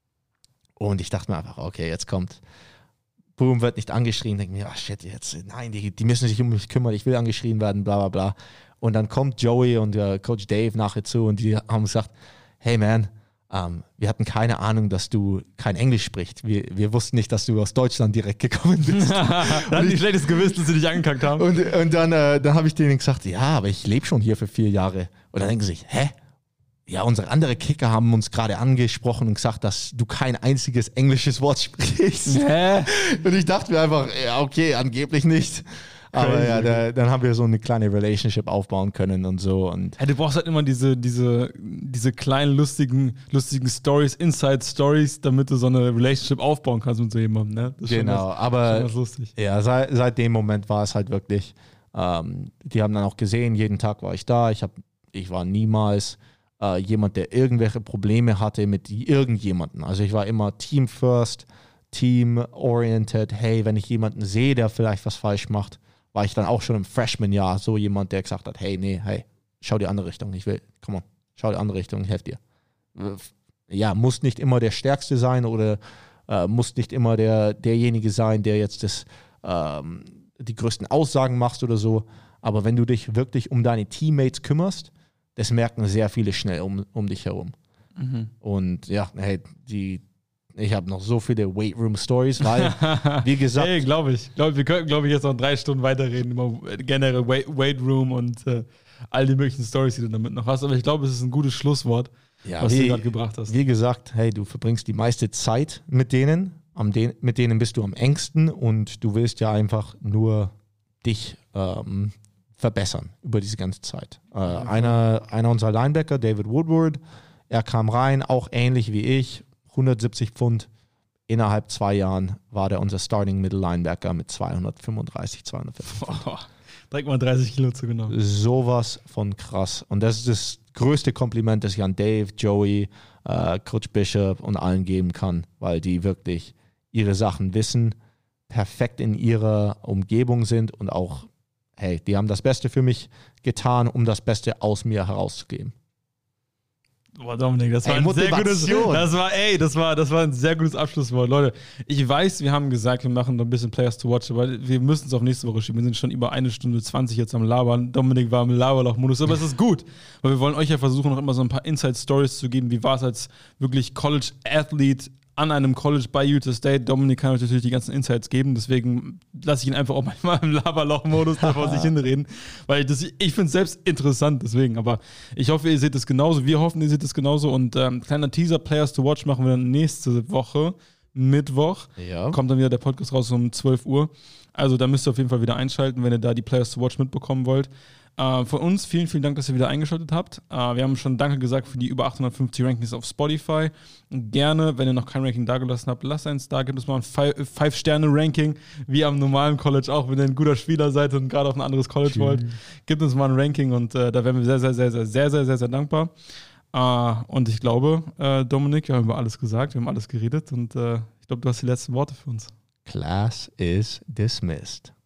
Und ich dachte mir einfach, okay, jetzt kommt, Boom, wird nicht angeschrien, denke mir, ah shit, jetzt, nein, die, die müssen sich um mich kümmern, ich will angeschrien werden, bla bla bla. Und dann kommt Joey und äh, Coach Dave nachher zu und die haben gesagt, hey man, ähm, wir hatten keine Ahnung, dass du kein Englisch sprichst. Wir, wir wussten nicht, dass du aus Deutschland direkt gekommen bist. Da hatten die schlechtes Gewissen, dass sie dich angekackt haben. Und, und dann, äh, dann habe ich denen gesagt, ja, aber ich lebe schon hier für vier Jahre. Und dann denken sie sich, hä? Ja, unsere andere Kicker haben uns gerade angesprochen und gesagt, dass du kein einziges englisches Wort sprichst. Hä? Und ich dachte mir einfach, ja, okay, angeblich nicht. Aber Crazy. ja, da, dann haben wir so eine kleine Relationship aufbauen können und so. Und Ja, du brauchst halt immer diese, diese, diese kleinen, lustigen, lustigen Stories, Inside-Stories, damit du so eine Relationship aufbauen kannst mit so jemandem. Ne? Das ist schon genau, was, aber schon was lustig. ja, seit, seit dem Moment war es halt wirklich, ähm, die haben dann auch gesehen, jeden Tag war ich da. Ich, hab, ich war niemals äh, jemand, der irgendwelche Probleme hatte mit irgendjemandem. Also ich war immer Team first, Team-oriented. Hey, wenn ich jemanden sehe, der vielleicht was falsch macht, war ich dann auch schon im Freshman-Jahr so jemand, der gesagt hat, hey, nee, hey, schau die andere Richtung, ich will, komm on, schau die andere Richtung, ich helfe dir. Ja, muss nicht immer der Stärkste sein oder äh, muss nicht immer der, derjenige sein, der jetzt das, ähm, die größten Aussagen macht oder so, aber wenn du dich wirklich um deine Teammates kümmerst, das merken sehr viele schnell um, um dich herum. Mhm. Und ja, hey, die ich habe noch so viele Weight-Room-Stories, weil, wie gesagt... Hey, glaube ich. Glaub, wir könnten, glaube ich, jetzt noch drei Stunden weiterreden über generell Weight, Weight Room und äh, all die möglichen Stories, die du damit noch hast. Aber ich glaube, es ist ein gutes Schlusswort, ja, was wie, du gerade gebracht hast. Wie gesagt, hey, du verbringst die meiste Zeit mit denen, am den, mit denen bist du am engsten und du willst ja einfach nur dich ähm, verbessern über diese ganze Zeit. Äh, Ja, einer, einer unserer Linebacker, David Woodward, er kam rein, auch ähnlich wie ich, hundertsiebzig Pfund. Innerhalb zwei Jahren war der unser Starting Middle Linebacker mit zweihundertfünfunddreißig, zweihundertvierzig Pfund. Oh, direkt mal dreißig Kilo zugenommen. Sowas von krass. Und das ist das größte Kompliment, das ich an Dave, Joey, äh, Coach Bishop und allen geben kann, weil die wirklich ihre Sachen wissen, perfekt in ihrer Umgebung sind und auch, hey, die haben das Beste für mich getan, um das Beste aus mir herauszugeben. Boah, Dominik, das war Ey, ein sehr gutes, Motivation. das war, ey, das war, das war ein sehr gutes Abschlusswort. Leute, ich weiß, wir haben gesagt, wir machen noch ein bisschen Players to Watch, aber wir müssen es auf nächste Woche schieben. Wir sind schon über eine Stunde zwanzig jetzt am Labern. Dominik war im Laberloch-Modus, aber es ist gut, weil wir wollen euch ja versuchen, noch immer so ein paar Inside-Stories zu geben. Wie war es als wirklich College-Athlete an einem College bei Utah State? Dominik kann euch natürlich die ganzen Insights geben, deswegen lasse ich ihn einfach auch manchmal im Laberloch-Modus da vor sich hinreden, weil ich, das, ich finde es selbst interessant, deswegen, aber ich hoffe, ihr seht es genauso, wir hoffen, ihr seht es genauso und ähm, kleiner Teaser, Players to Watch machen wir dann nächste Woche, Mittwoch, Ja. kommt dann wieder der Podcast raus um zwölf Uhr, also da müsst ihr auf jeden Fall wieder einschalten, wenn ihr da die Players to Watch mitbekommen wollt. Uh, von uns vielen, vielen Dank, dass ihr wieder eingeschaltet habt. Uh, wir haben schon Danke gesagt für die über achthundertfünfzig Rankings auf Spotify. Gerne, wenn ihr noch kein Ranking dagelassen habt, lasst eins da. Gebt uns mal ein fünf Sterne Ranking, wie am normalen College auch, wenn ihr ein guter Spieler seid und gerade auf ein anderes College Schön. wollt. Gebt uns mal ein Ranking und uh, da wären wir sehr, sehr, sehr, sehr, sehr, sehr, sehr, sehr dankbar. Uh, und ich glaube, uh, Dominik, wir haben über alles gesagt, wir haben alles geredet und uh, ich glaube, du hast die letzten Worte für uns. Class is dismissed.